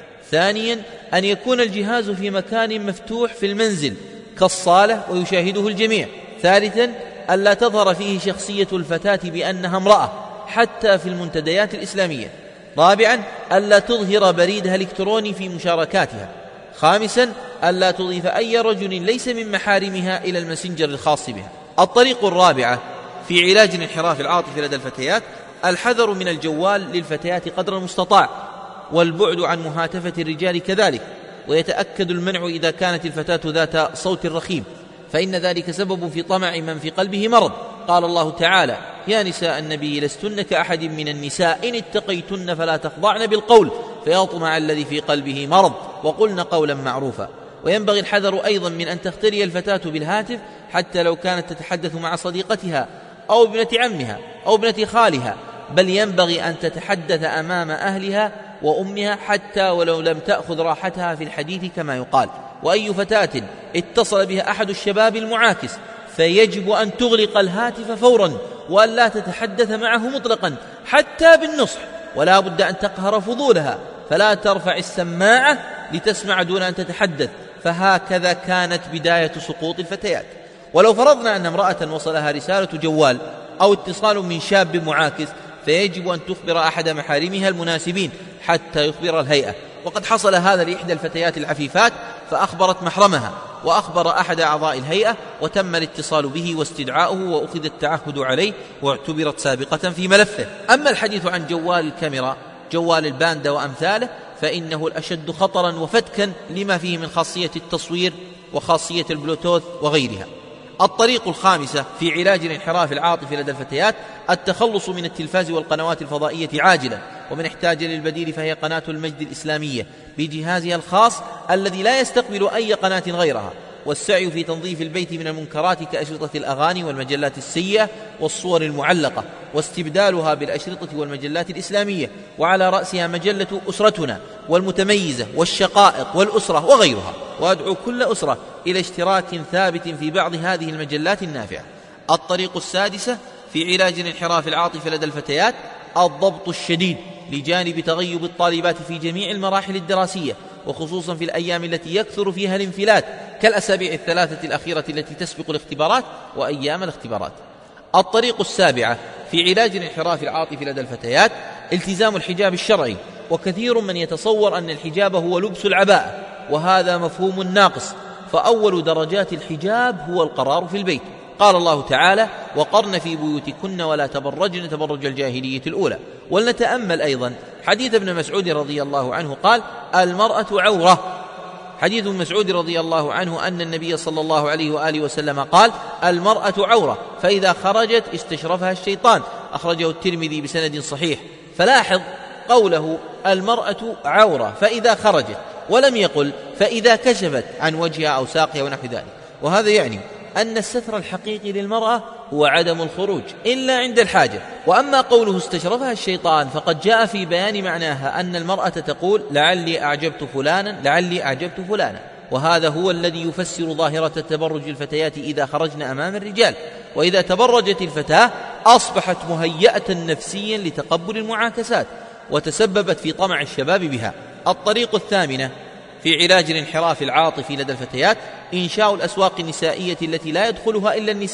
ثانيا أن يكون الجهاز في مكان مفتوح في المنزل كالصالة ويشاهده الجميع، ثالثا ألا تظهر فيه شخصية الفتاة بأنها امرأة حتى في المنتديات الإسلامية، رابعا ألا تظهر بريدها الإلكتروني في مشاركاتها، خامسا ألا تضيف أي رجل ليس من محارمها إلى الماسنجر الخاص بها. الطريق الرابعة في علاج الانحراف العاطفي لدى الفتيات الحذر من الجوال للفتيات قدر المستطاع، والبعد عن مهاتفة الرجال كذلك، ويتأكد المنع إذا كانت الفتاة ذات صوت رخيم، فإن ذلك سبب في طمع من في قلبه مرض. قال الله تعالى: يا نساء النبي لستن كأحد من النساء إن اتقيتن فلا تخضعن بالقول فيطمع الذي في قلبه مرض وقلن قولا معروفا. وينبغي الحذر أيضا من أن تختري الفتاة بالهاتف حتى لو كانت تتحدث مع صديقتها أو ابنة عمها أو ابنة خالها، بل ينبغي أن تتحدث أمام أهلها وأمها حتى ولو لم تأخذ راحتها في الحديث كما يقال. وأي فتاة اتصل بها أحد الشباب المعاكس فيجب أن تغلق الهاتف فورا وأن لا تتحدث معه مطلقا حتى بالنصح، ولا بد أن تقهر فضولها فلا ترفع السماعة لتسمع دون أن تتحدث، فهكذا كانت بداية سقوط الفتيات. ولو فرضنا أن امرأة وصلها رسالة جوال أو اتصال من شاب معاكس فيجب أن تخبر أحد محارمها المناسبين حتى يخبر الهيئة. وقد حصل هذا لإحدى الفتيات العفيفات، فأخبرت محرمها وأخبر أحد أعضاء الهيئة وتم الاتصال به واستدعاؤه وأخذ التعهد عليه واعتبرت سابقة في ملفه. أما الحديث عن جوال الكاميرا جوال الباندا وأمثاله فإنه الأشد خطرا وفتكا لما فيه من خاصية التصوير وخاصية البلوتوث وغيرها. الطريق الخامسة في علاج الانحراف العاطفي لدى الفتيات التخلص من التلفاز والقنوات الفضائية عاجلا، ومن احتاج للبديل فهي قناة المجد الإسلامية بجهازها الخاص الذي لا يستقبل أي قناة غيرها، والسعي في تنظيف البيت من المنكرات كأشرطة الأغاني والمجلات السيئة والصور المعلقة، واستبدالها بالأشرطة والمجلات الإسلامية، وعلى رأسها مجلة أسرتنا والمتميزة والشقائق والأسرة وغيرها. وأدعو كل أسرة إلى اشتراك ثابت في بعض هذه المجلات النافعة. الطريق السادسة في علاج الانحراف العاطفي لدى الفتيات الضبط الشديد لجانب تغيب الطالبات في جميع المراحل الدراسية، وخصوصا في الأيام التي يكثر فيها الانفلات كالأسابيع الثلاثة الأخيرة التي تسبق الاختبارات وأيام الاختبارات. الطريق السابعة في علاج الانحراف العاطفي لدى الفتيات التزام الحجاب الشرعي، وكثير من يتصور أن الحجاب هو لبس العباءة، وهذا مفهوم ناقص، فأول درجات الحجاب هو القرار في البيت. قال الله تعالى: وقرن في بيوتكن ولا تبرجن تبرج الجاهلية الأولى. ولنتأمل أيضا حديث ابن مسعود رضي الله عنه قال: المرأة عورة. حديث ابن مسعود رضي الله عنه أن النبي صلى الله عليه وآله وسلم قال: المرأة عورة فإذا خرجت استشرفها الشيطان. أخرجه الترمذي بسند صحيح. فلاحظ قوله المرأة عورة فإذا خرجت، ولم يقل فإذا كشفت عن وجهها أو ساقها ونحو ذلك، وهذا يعني أن الستر الحقيقي للمرأة هو عدم الخروج إلا عند الحاجة. وأما قوله استشرفها الشيطان فقد جاء في بيان معناها أن المرأة تقول لعلي أعجبت فلانا لعلي أعجبت فلانا، وهذا هو الذي يفسر ظاهرة تبرج الفتيات إذا خرجن أمام الرجال. وإذا تبرجت الفتاة أصبحت مهيئة نفسيا لتقبل المعاكسات، وتسببت في طمع الشباب بها. الطريق الثامنة في علاج الانحراف العاطفي لدى الفتيات إنشاء الأسواق النسائية التي لا يدخلها إلا النساء،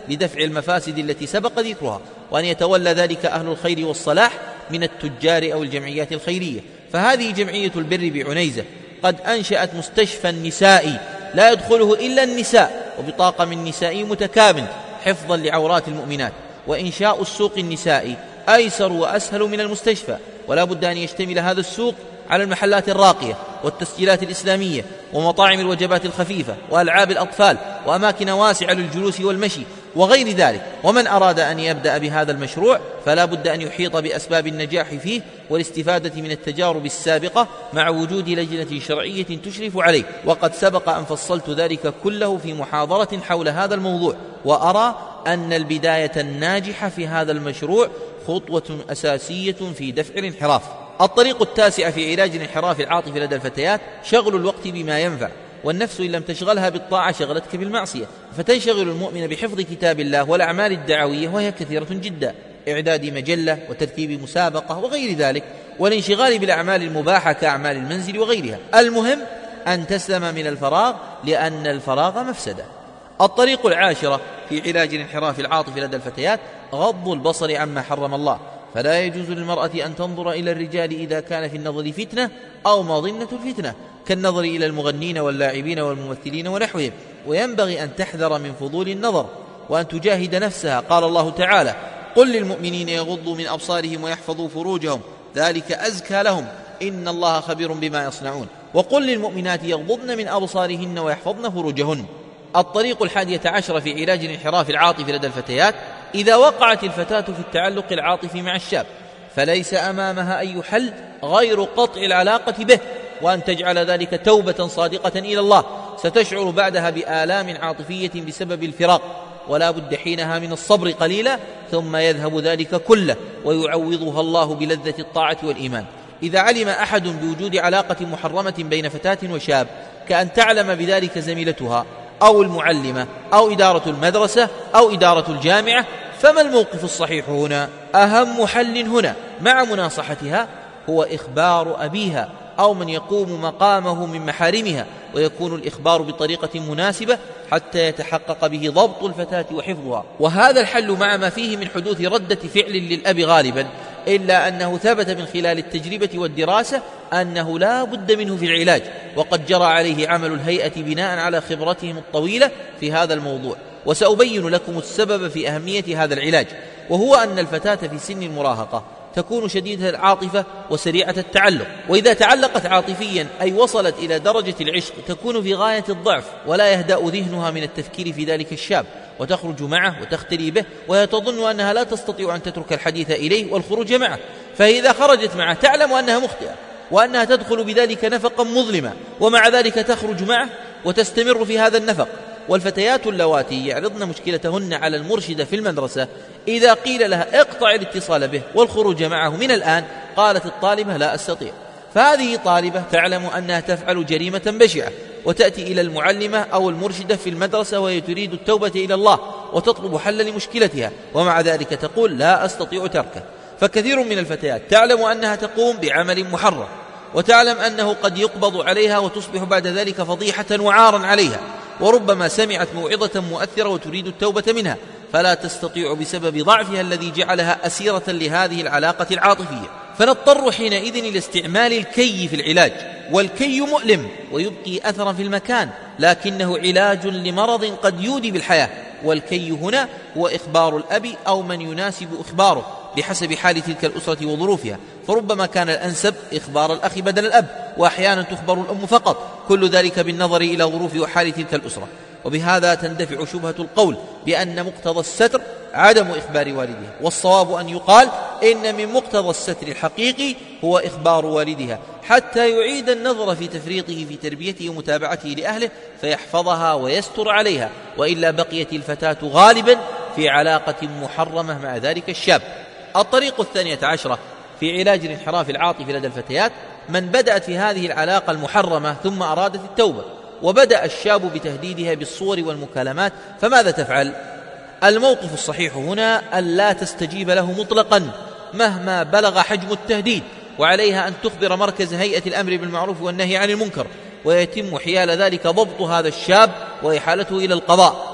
لدفع المفاسد التي سبق ذكرها، وأن يتولى ذلك أهل الخير والصلاح من التجار أو الجمعيات الخيرية. فهذه جمعية البر بعنيزة قد أنشأت مستشفى نسائي لا يدخله إلا النساء وبطاقم النسائي متكامل حفظا لعورات المؤمنات. وإنشاء السوق النسائي أيسر وأسهل من المستشفى، ولا بد أن يشتمل هذا السوق على المحلات الراقية والتسجيلات الإسلامية ومطاعم الوجبات الخفيفة وألعاب الأطفال وأماكن واسعة للجلوس والمشي وغير ذلك. ومن أراد أن يبدأ بهذا المشروع فلا بد أن يحيط بأسباب النجاح فيه والاستفادة من التجارب السابقة مع وجود لجنة شرعية تشرف عليه، وقد سبق أن فصلت ذلك كله في محاضرة حول هذا الموضوع. وأرى أن البداية الناجحة في هذا المشروع خطوة أساسية في دفع الانحراف. الطريق التاسع في علاج الانحراف العاطفي لدى الفتيات شغل الوقت بما ينفع، والنفس إن لم تشغلها بالطاعة شغلتك بالمعصية، فتنشغل المؤمن بحفظ كتاب الله والأعمال الدعوية وهي كثيرة جدا، إعداد مجلة وترتيب مسابقة وغير ذلك، والانشغال بالأعمال المباحة كأعمال المنزل وغيرها. المهم أن تسلم من الفراغ، لأن الفراغ مفسدة. الطريق العاشرة في علاج الانحراف العاطفي لدى الفتيات غض البصر عما حرم الله، فلا يجوز للمرأة أن تنظر إلى الرجال إذا كان في النظر فتنة أو مظنة الفتنة، كالنظر إلى المغنين واللاعبين والممثلين ونحوهم، وينبغي أن تحذر من فضول النظر وأن تجاهد نفسها. قال الله تعالى: قل للمؤمنين يغضوا من أبصارهم ويحفظوا فروجهم ذلك أزكى لهم إن الله خبير بما يصنعون. وقل للمؤمنات يغضضن من أبصارهن ويحفظن فروجهن. الطريق الحادية عشر في علاج الانحراف العاطفي لدى الفتيات إذا وقعت الفتاة في التعلق العاطفي مع الشاب فليس أمامها أي حل غير قطع العلاقة به، وأن تجعل ذلك توبة صادقة إلى الله. ستشعر بعدها بآلام عاطفية بسبب الفراق، ولا بد حينها من الصبر قليلا، ثم يذهب ذلك كله ويعوضها الله بلذة الطاعة والإيمان. إذا علم أحد بوجود علاقة محرمة بين فتاة وشاب، كأن تعلم بذلك زميلتها أو المعلمة أو إدارة المدرسة أو إدارة الجامعة، فما الموقف الصحيح هنا؟ أهم حل هنا مع مناصحتها هو إخبار أبيها أو من يقوم مقامه من محارمها، ويكون الإخبار بطريقة مناسبة حتى يتحقق به ضبط الفتاة وحفظها. وهذا الحل مع ما فيه من حدوث ردة فعل للأب غالبا، إلا أنه ثبت من خلال التجربة والدراسة أنه لا بد منه في العلاج، وقد جرى عليه عمل الهيئة بناء على خبرتهم الطويلة في هذا الموضوع. وسأبين لكم السبب في أهمية هذا العلاج، وهو أن الفتاة في سن المراهقة تكون شديدة العاطفة وسريعة التعلق، وإذا تعلقت عاطفيا أي وصلت إلى درجة العشق تكون في غاية الضعف، ولا يهدأ ذهنها من التفكير في ذلك الشاب، وتخرج معه وتختلي به، وهي تظن أنها لا تستطيع أن تترك الحديث إليه والخروج معه. فإذا خرجت معه تعلم أنها مخطئة وأنها تدخل بذلك نفقا مظلما، ومع ذلك تخرج معه وتستمر في هذا النفق. والفتيات اللواتي يعرضن مشكلتهن على المرشدة في المدرسة إذا قيل لها اقطع الاتصال به والخروج معه من الآن، قالت الطالبة لا أستطيع. فهذه طالبة تعلم أنها تفعل جريمة بشعة، وتأتي إلى المعلمة أو المرشدة في المدرسة وهي تريد التوبة إلى الله وتطلب حل لمشكلتها، ومع ذلك تقول لا أستطيع تركه. فكثير من الفتيات تعلم أنها تقوم بعمل محرم، وتعلم أنه قد يقبض عليها وتصبح بعد ذلك فضيحة وعارا عليها، وربما سمعت موعظة مؤثرة وتريد التوبة منها، فلا تستطيع بسبب ضعفها الذي جعلها أسيرة لهذه العلاقة العاطفية. فنضطر حينئذ إلى استعمال الكي في العلاج، والكي مؤلم ويبقي أثرا في المكان، لكنه علاج لمرض قد يودي بالحياة. والكي هنا هو إخبار الأب أو من يناسب إخباره بحسب حال تلك الأسرة وظروفها، فربما كان الأنسب إخبار الأخ بدل الأب، وأحيانا تخبر الأم فقط، كل ذلك بالنظر إلى ظروف وحال تلك الأسرة. وبهذا تندفع شبهة القول بأن مقتضى الستر عدم إخبار والدها، والصواب أن يقال إن من مقتضى الستر الحقيقي هو إخبار والدها، حتى يعيد النظر في تفريطه في تربيته ومتابعته لأهله فيحفظها ويستر عليها، وإلا بقيت الفتاة غالبا في علاقة محرمة مع ذلك الشاب. الطريق الثانية عشرة في علاج الانحراف العاطفي لدى الفتيات من بدأت في هذه العلاقة المحرمة ثم أرادت التوبة، وبدأ الشاب بتهديدها بالصور والمكالمات، فماذا تفعل؟ الموقف الصحيح هنا أن لا تستجيب له مطلقا مهما بلغ حجم التهديد، وعليها أن تخبر مركز هيئة الأمر بالمعروف والنهي عن المنكر، ويتم حيال ذلك ضبط هذا الشاب وإحالته إلى القضاء.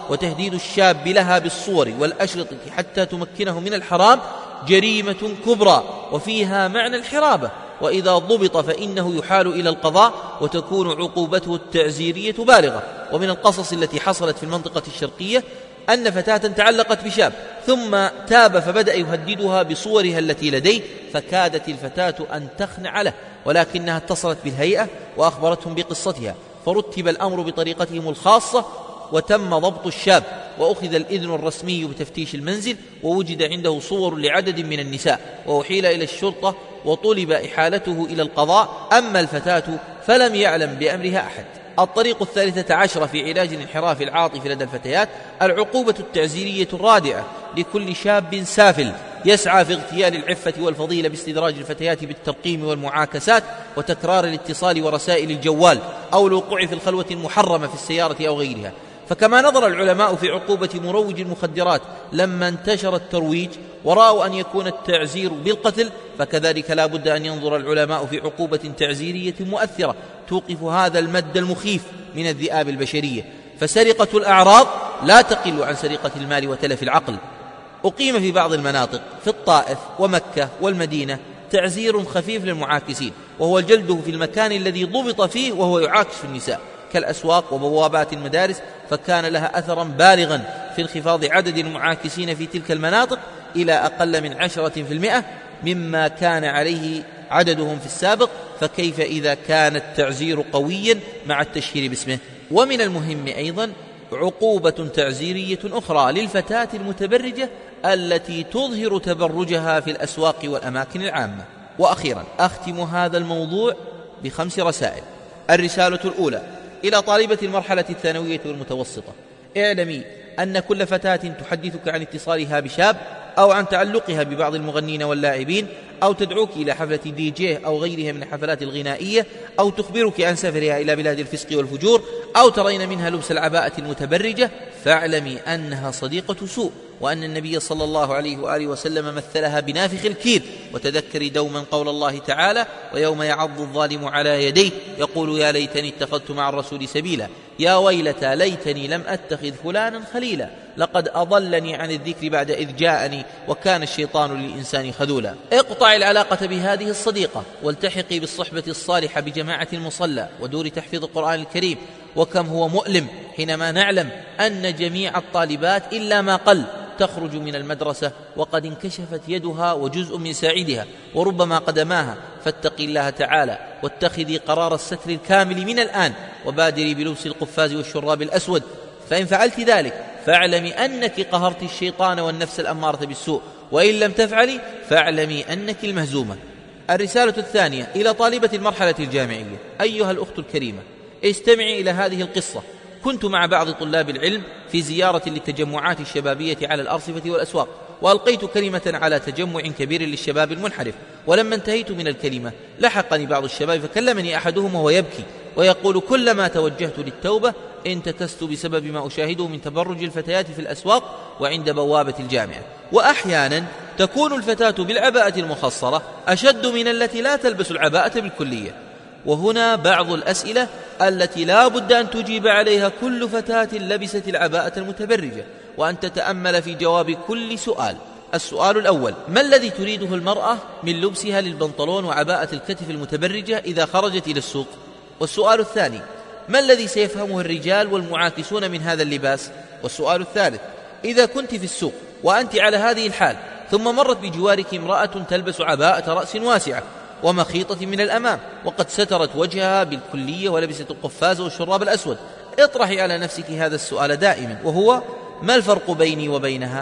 وتهديد الشاب لها بالصور والأشرطة حتى تمكنه من الحرام جريمة كبرى وفيها معنى الحرابة، وإذا ضبط فإنه يحال إلى القضاء وتكون عقوبته التعزيرية بالغة. ومن القصص التي حصلت في المنطقة الشرقية أن فتاة تعلقت بشاب ثم تاب فبدأ يهددها بصورها التي لديه، فكادت الفتاة أن تخنع له، ولكنها اتصلت بالهيئة وأخبرتهم بقصتها، فرتب الأمر بطريقتهم الخاصة وتم ضبط الشاب، وأخذ الإذن الرسمي بتفتيش المنزل، ووجد عنده صور لعدد من النساء، وأحيل إلى الشرطة وطلب إحالته إلى القضاء. أما الفتاة فلم يعلم بأمرها أحد. الطريق الثالثة عشرة في علاج الانحراف العاطفي لدى الفتيات العقوبة التعزيرية الرادعة لكل شاب سافل يسعى في اغتيال العفة والفضيلة باستدراج الفتيات بالترقيم والمعاكسات وتكرار الاتصال ورسائل الجوال أو الوقوع في الخلوة المحرمة في السيارة أو غيرها. فكما نظر العلماء في عقوبة مروج المخدرات لما انتشر الترويج ورأوا أن يكون التعزير بالقتل، فكذلك لا بد أن ينظر العلماء في عقوبة تعزيرية مؤثرة توقف هذا المد المخيف من الذئاب البشرية. فسرقة الأعراض لا تقل عن سرقة المال وتلف العقل. أقيم في بعض المناطق في الطائف ومكة والمدينة تعزير خفيف للمعاكسين، وهو الجلد في المكان الذي ضبط فيه وهو يعاكس في النساء كالأسواق وبوابات المدارس، فكان لها أثرا بالغا في انخفاض عدد المعاكسين في تلك المناطق إلى أقل من عشرة في المئة مما كان عليه عددهم في السابق، فكيف إذا كان التعزير قويا مع التشهير باسمه. ومن المهم أيضا عقوبة تعزيرية أخرى للفتاة المتبرجة التي تظهر تبرجها في الأسواق والأماكن العامة. وأخيرا أختم هذا الموضوع بخمس رسائل. الرسالة الأولى إلى طالبة المرحلة الثانوية والمتوسطة: اعلمي أن كل فتاة تحدثك عن اتصالها بشاب أو عن تعلقها ببعض المغنين واللاعبين أو تدعوك إلى حفلة دي جي أو غيرها من الحفلات الغنائية أو تخبرك عن سفرها إلى بلاد الفسق والفجور أو ترين منها لبس العباءة المتبرجة، فاعلمي أنها صديقة سوء، وأن النبي صلى الله عليه وآله وسلم مثلها بنافخ الكير. وتذكري دوما قول الله تعالى: ويوم يعض الظالم على يديه يقول يا ليتني اتخذت مع الرسول سبيلا، يا ويلتى ليتني لم أتخذ فلانا خليلا، لقد أضلني عن الذكر بعد إذ جاءني وكان الشيطان للإنسان خذولا. اقطع العلاقة بهذه الصديقة والتحقي بالصحبة الصالحة بجماعة المصلى ودور تحفيظ القرآن الكريم. وكم هو مؤلم حينما نعلم أن جميع الطالبات إلا ما قل تخرج من المدرسة وقد انكشفت يدها وجزء من ساعدها وربما قدماها. فاتقي الله تعالى واتخذي قرار الستر الكامل من الآن، وبادري بلبس القفاز والشراب الأسود، فإن فعلت ذلك فاعلمي أنك قهرت الشيطان والنفس الأمارة بالسوء، وإن لم تفعلي فاعلمي أنك المهزومة. الرسالة الثانية إلى طالبة المرحلة الجامعية: أيها الأخت الكريمة، استمعي إلى هذه القصة. كنت مع بعض طلاب العلم في زيارة للتجمعات الشبابية على الأرصفة والأسواق، وألقيت كلمة على تجمع كبير للشباب المنحرف، ولما انتهيت من الكلمة لحقني بعض الشباب فكلمني أحدهم وهو يبكي ويقول: كلما توجهت للتوبة انتكست بسبب ما أشاهده من تبرج الفتيات في الأسواق وعند بوابة الجامعة. وأحيانا تكون الفتاة بالعباءة المخصرة أشد من التي لا تلبس العباءة بالكلية. وهنا بعض الأسئلة التي لا بد أن تجيب عليها كل فتاة لبست العباءة المتبرجة، وأن تتأمل في جواب كل سؤال. السؤال الأول: ما الذي تريده المرأة من لبسها للبنطلون وعباءة الكتف المتبرجة إذا خرجت إلى السوق؟ والسؤال الثاني: ما الذي سيفهمه الرجال والمعاكسون من هذا اللباس؟ والسؤال الثالث: إذا كنت في السوق وأنت على هذه الحال ثم مرت بجوارك امرأة تلبس عباءة رأس واسعة ومخيطة من الأمام وقد سترت وجهها بالكلية ولبست القفاز والشراب الأسود، اطرحي على نفسك هذا السؤال دائما، وهو: ما الفرق بيني وبينها؟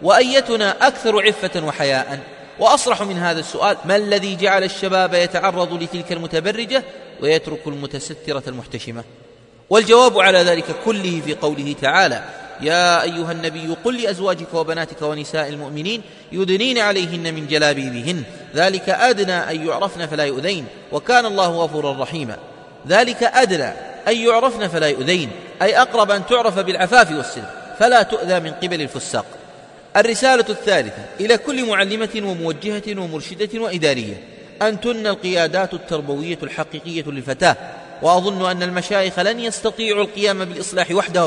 وأيتنا أكثر عفة وحياء؟ وأصرح من هذا السؤال: ما الذي جعل الشباب يتعرض لتلك المتبرجة ويترك المتسترة المحتشمة؟ والجواب على ذلك كله في قوله تعالى: يا أيها النبي قل لأزواجك وبناتك ونساء المؤمنين يدنين عليهن من جلابيبهن ذلك أدنى أن يعرفن فلا يؤذين وكان الله غفورا رحيما. ذلك أدنى أن يعرفن فلا يؤذين، أي أقرب أن تعرف بالعفاف والسلم فلا تؤذى من قبل الفساق. الرسالة الثالثة إلى كل معلمة وموجهة ومرشدة وإدارية: أنتن القيادات التربوية الحقيقية للفتاة، وأظن أن المشايخ لن يستطيعوا القيام بالإصلاح وحدهم،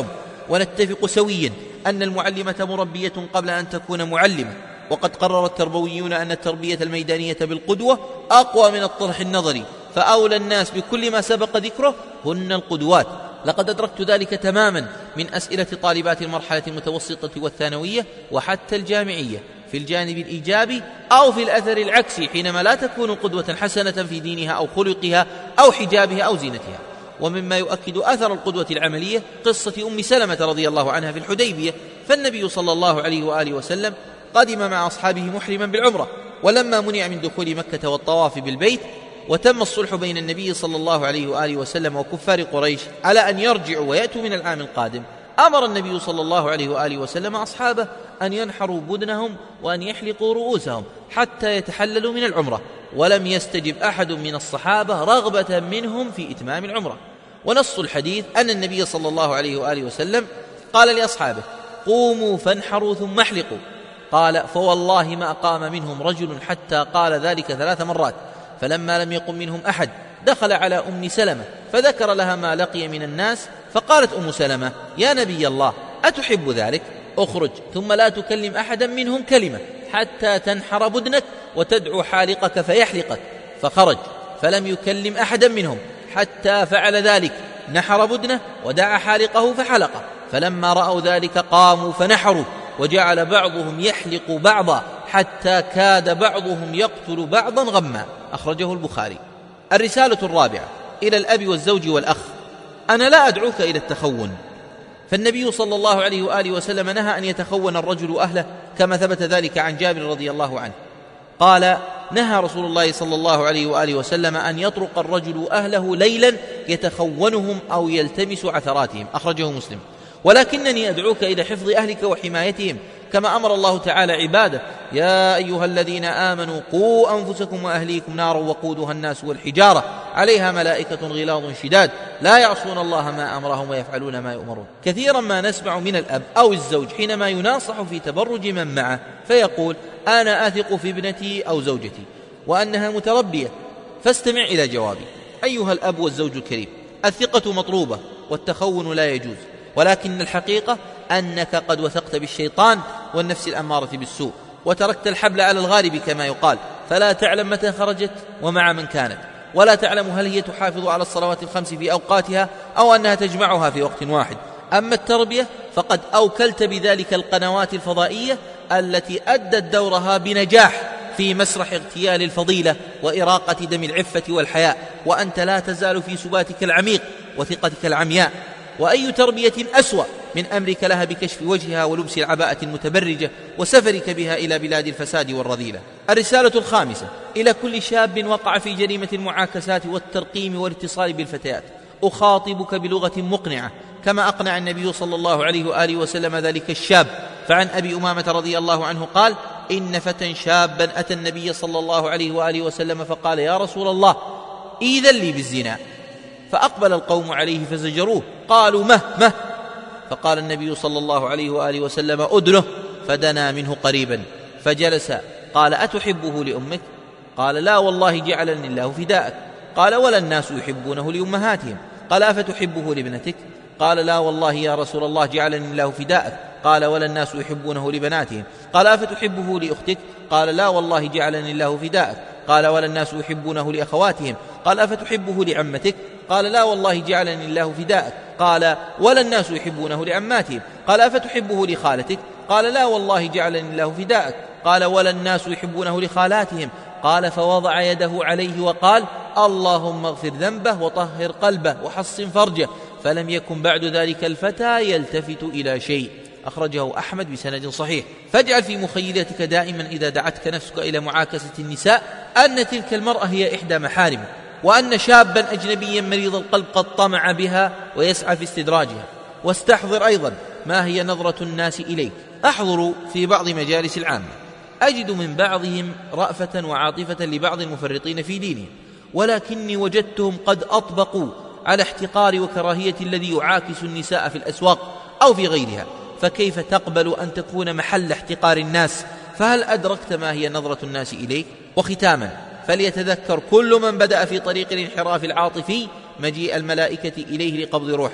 ونتفق سويا أن المعلمة مربية قبل أن تكون معلمة، وقد قرر التربويون أن التربية الميدانية بالقدوة أقوى من الطرح النظري، فأولى الناس بكل ما سبق ذكره هن القدوات. لقد أدركت ذلك تماما من أسئلة طالبات المرحلة المتوسطة والثانوية وحتى الجامعية في الجانب الإيجابي أو في الأثر العكسي، حينما لا تكون قدوة حسنة في دينها أو خلقها أو حجابها أو زينتها. ومما يؤكد أثر القدوة العملية قصة أم سلمة رضي الله عنها في الحديبية، فالنبي صلى الله عليه وآله وسلم قدم مع أصحابه محرما بالعمرة، ولما منع من دخول مكة والطواف بالبيت وتم الصلح بين النبي صلى الله عليه وآله وسلم وكفار قريش على أن يرجعوا ويأتوا من العام القادم، أمر النبي صلى الله عليه وآله وسلم أصحابه أن ينحروا بدنهم وأن يحلقوا رؤوسهم حتى يتحللوا من العمرة، ولم يستجب أحد من الصحابة رغبة منهم في إتمام العمرة. ونص الحديث أن النبي صلى الله عليه وآله وسلم قال لأصحابه: قوموا فانحروا ثم احلقوا. قال: فوالله ما قام منهم رجل حتى قال ذلك ثلاث مرات، فلما لم يقم منهم أحد دخل على أم سلمة فذكر لها ما لقي من الناس، فقالت أم سلمة: يا نبي الله، أتحب ذلك؟ أخرج ثم لا تكلم أحدا منهم كلمة حتى تنحر بدنك وتدعو حالقك فيحلقك. فخرج فلم يكلم أحدا منهم حتى فعل ذلك، نحر بدنه ودعا حالقه فحلقه. فلما رأوا ذلك قاموا فنحروا، وجعل بعضهم يحلق بعضا حتى كاد بعضهم يقتل بعضا غما. أخرجه البخاري. الرسالة الرابعة إلى الأب والزوج والأخ: أنا لا أدعوك إلى التخون، فالنبي صلى الله عليه وآله وسلم نهى أن يتخون الرجل أهله، كما ثبت ذلك عن جابر رضي الله عنه قال: نهى رسول الله صلى الله عليه وآله وسلم أن يطرق الرجل أهله ليلا يتخونهم أو يلتمس عثراتهم. أخرجه مسلم. ولكنني أدعوك إلى حفظ أهلك وحمايتهم، كما أمر الله تعالى عباده: يا أيها الذين آمنوا قوا أنفسكم وأهليكم نارا وقودها الناس والحجارة عليها ملائكة غلاظ شداد لا يعصون الله ما أمرهم ويفعلون ما يؤمرون. كثيرا ما نسمع من الأب أو الزوج حينما يناصح في تبرج من معه فيقول: أنا أثق في ابنتي أو زوجتي وأنها متربية. فاستمع إلى جوابي. أيها الأب والزوج الكريم، الثقة مطلوبة والتخون لا يجوز، ولكن الحقيقة أنك قد وثقت بالشيطان والنفس الأمارة بالسوء، وتركت الحبل على الغارب كما يقال، فلا تعلم متى خرجت ومع من كانت، ولا تعلم هل هي تحافظ على الصلوات الخمس في أوقاتها أو أنها تجمعها في وقت واحد. أما التربية فقد أوكلت بذلك القنوات الفضائية التي أدت دورها بنجاح في مسرح اغتيال الفضيلة وإراقة دم العفة والحياء، وأنت لا تزال في سباتك العميق وثقتك العمياء. وأي تربية أسوأ من أمرك لها بكشف وجهها ولبس العباءة المتبرجة وسفرك بها إلى بلاد الفساد والرذيلة. الرسالة الخامسة إلى كل شاب وقع في جريمة المعاكسات والترقيم والاتصال بالفتيات: أخاطبك بلغة مقنعة كما أقنع النبي صلى الله عليه وآله وسلم ذلك الشاب. فعن أبي أمامة رضي الله عنه قال: إن فتى شابا أتى النبي صلى الله عليه وآله وسلم فقال: يا رسول الله، إذن لي بالزنا. فأقبل القوم عليه فزجروه، قالوا: مه مه. فقال النبي صلى الله عليه وآله وسلم: أدنه. فدنا منه قريبا فجلس. قال: أتحبه لأمك؟ قال: لا والله جعلني الله فداءك. قال: ولا الناس يحبونه لأمهاتهم. قال: أفتحبه لابنتك؟ قال: لا والله يا رسول الله جعلني الله فداءك. قال: ولا الناس يحبونه لبناتهم. قال: أفتحبه لأختك؟ قال: لا والله جعلني الله فداءك. قال: ولا الناس يحبونه لأخواتهم. قال: أفتحبه لعمتك؟ قال: لا والله جعلني الله فداءك. قال: ولا الناس يحبونه لعماتهم. قال: أفتحبه لخالتك؟ قال: لا والله جعلني الله فداءك. قال: ولا الناس يحبونه لخالاتهم. قال: فوضع يده عليه وقال: اللهم اغفر ذنبه وطهر قلبه وحصن فرجه. فلم يكن بعد ذلك الفتى يلتفت إلى شيء. أخرجه أحمد بسند صحيح. فاجعل في مخيلتك دائما إذا دعتك نفسك إلى معاكسة النساء أن تلك المرأة هي إحدى محارمك، وأن شابا أجنبيا مريض القلب قد طمع بها ويسعى في استدراجها. واستحضر أيضا ما هي نظرة الناس إليك. أحضر في بعض مجالس العامة أجد من بعضهم رأفة وعاطفة لبعض المفرطين في دينهم، ولكني وجدتهم قد أطبقوا على احتقار وكراهية الذي يعاكس النساء في الأسواق أو في غيرها. فكيف تقبل أن تكون محل احتقار الناس؟ فهل أدركت ما هي نظرة الناس إليك؟ وختاما، فليتذكر كل من بدأ في طريق الانحراف العاطفي مجيء الملائكة إليه لقبض روحه،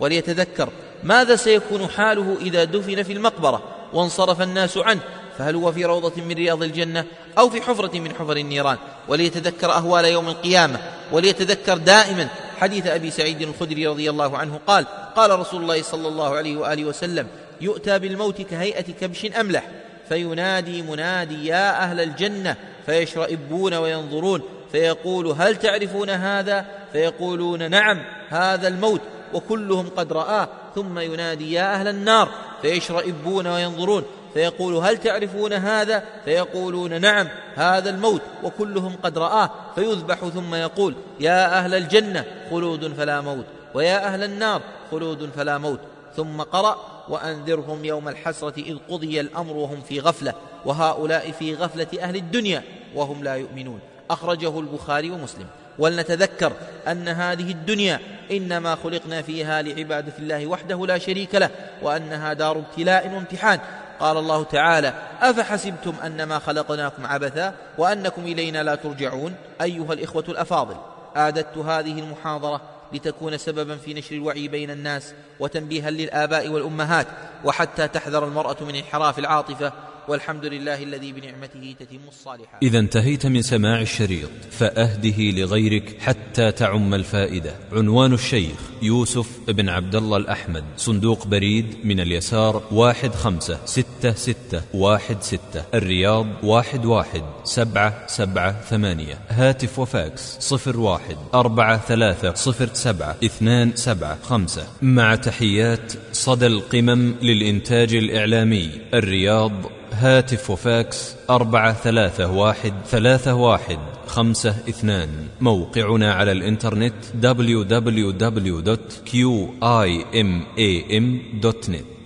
وليتذكر ماذا سيكون حاله إذا دفن في المقبرة وانصرف الناس عنه، فهل هو في روضة من رياض الجنة أو في حفرة من حفر النيران. وليتذكر أهوال يوم القيامة، وليتذكر دائما حديث أبي سعيد الخدري رضي الله عنه قال: قال رسول الله صلى الله عليه وآله وسلم: يؤتى بالموت كهيئة كبش أملح، فينادي منادي: يا أهل الجنة، فيشرئبون وينظرون، فيقول: هل تعرفون هذا؟ فيقولون: نعم، هذا الموت، وكلهم قد رآه. ثم ينادي: يا أهل النار، فيشرئبون وينظرون، فيقول: هل تعرفون هذا؟ فيقولون: نعم، هذا الموت، وكلهم قد رآه. فيذبح ثم يقول: يا أهل الجنة، خلود فلا موت، ويا أهل النار، خلود فلا موت. ثم قرأ: وأنذرهم يوم الحسرة إذ قضي الأمر وهم في غفلة، وهؤلاء في غفلة أهل الدنيا وهم لا يؤمنون. أخرجه البخاري ومسلم. ولنتذكر أن هذه الدنيا إنما خلقنا فيها لعبادة الله وحده لا شريك له، وأنها دار ابتلاء وامتحان. قال الله تعالى: أفحسبتم أنما خلقناكم عبثا وأنكم إلينا لا ترجعون. أيها الإخوة الأفاضل، أعددت هذه المحاضرة لتكون سببا في نشر الوعي بين الناس، وتنبيها للآباء والأمهات، وحتى تحذر المرأة من انحراف العاطفة. والحمد لله الذي بنعمته تتم الصالحات. إذا انتهيت من سماع الشريط فأهده لغيرك حتى تعم الفائدة. عنوان الشيخ يوسف بن عبد الله الأحمد، صندوق بريد من اليسار واحد خمسة ستة ستة واحد ستة، الرياض واحد واحد سبعة سبعة ثمانية. هاتف وفاكس صفر واحد أربعة ثلاثة صفر سبعة اثنان سبعة خمسة. مع تحيات صدى القمم للإنتاج الإعلامي، الرياض. هاتف وفاكس أربعة ثلاثة واحد ثلاثة واحد خمسة اثنان. موقعنا على الإنترنت دبليو دبليو دبليو دوت كيو آي إم إيه إم دوت نت.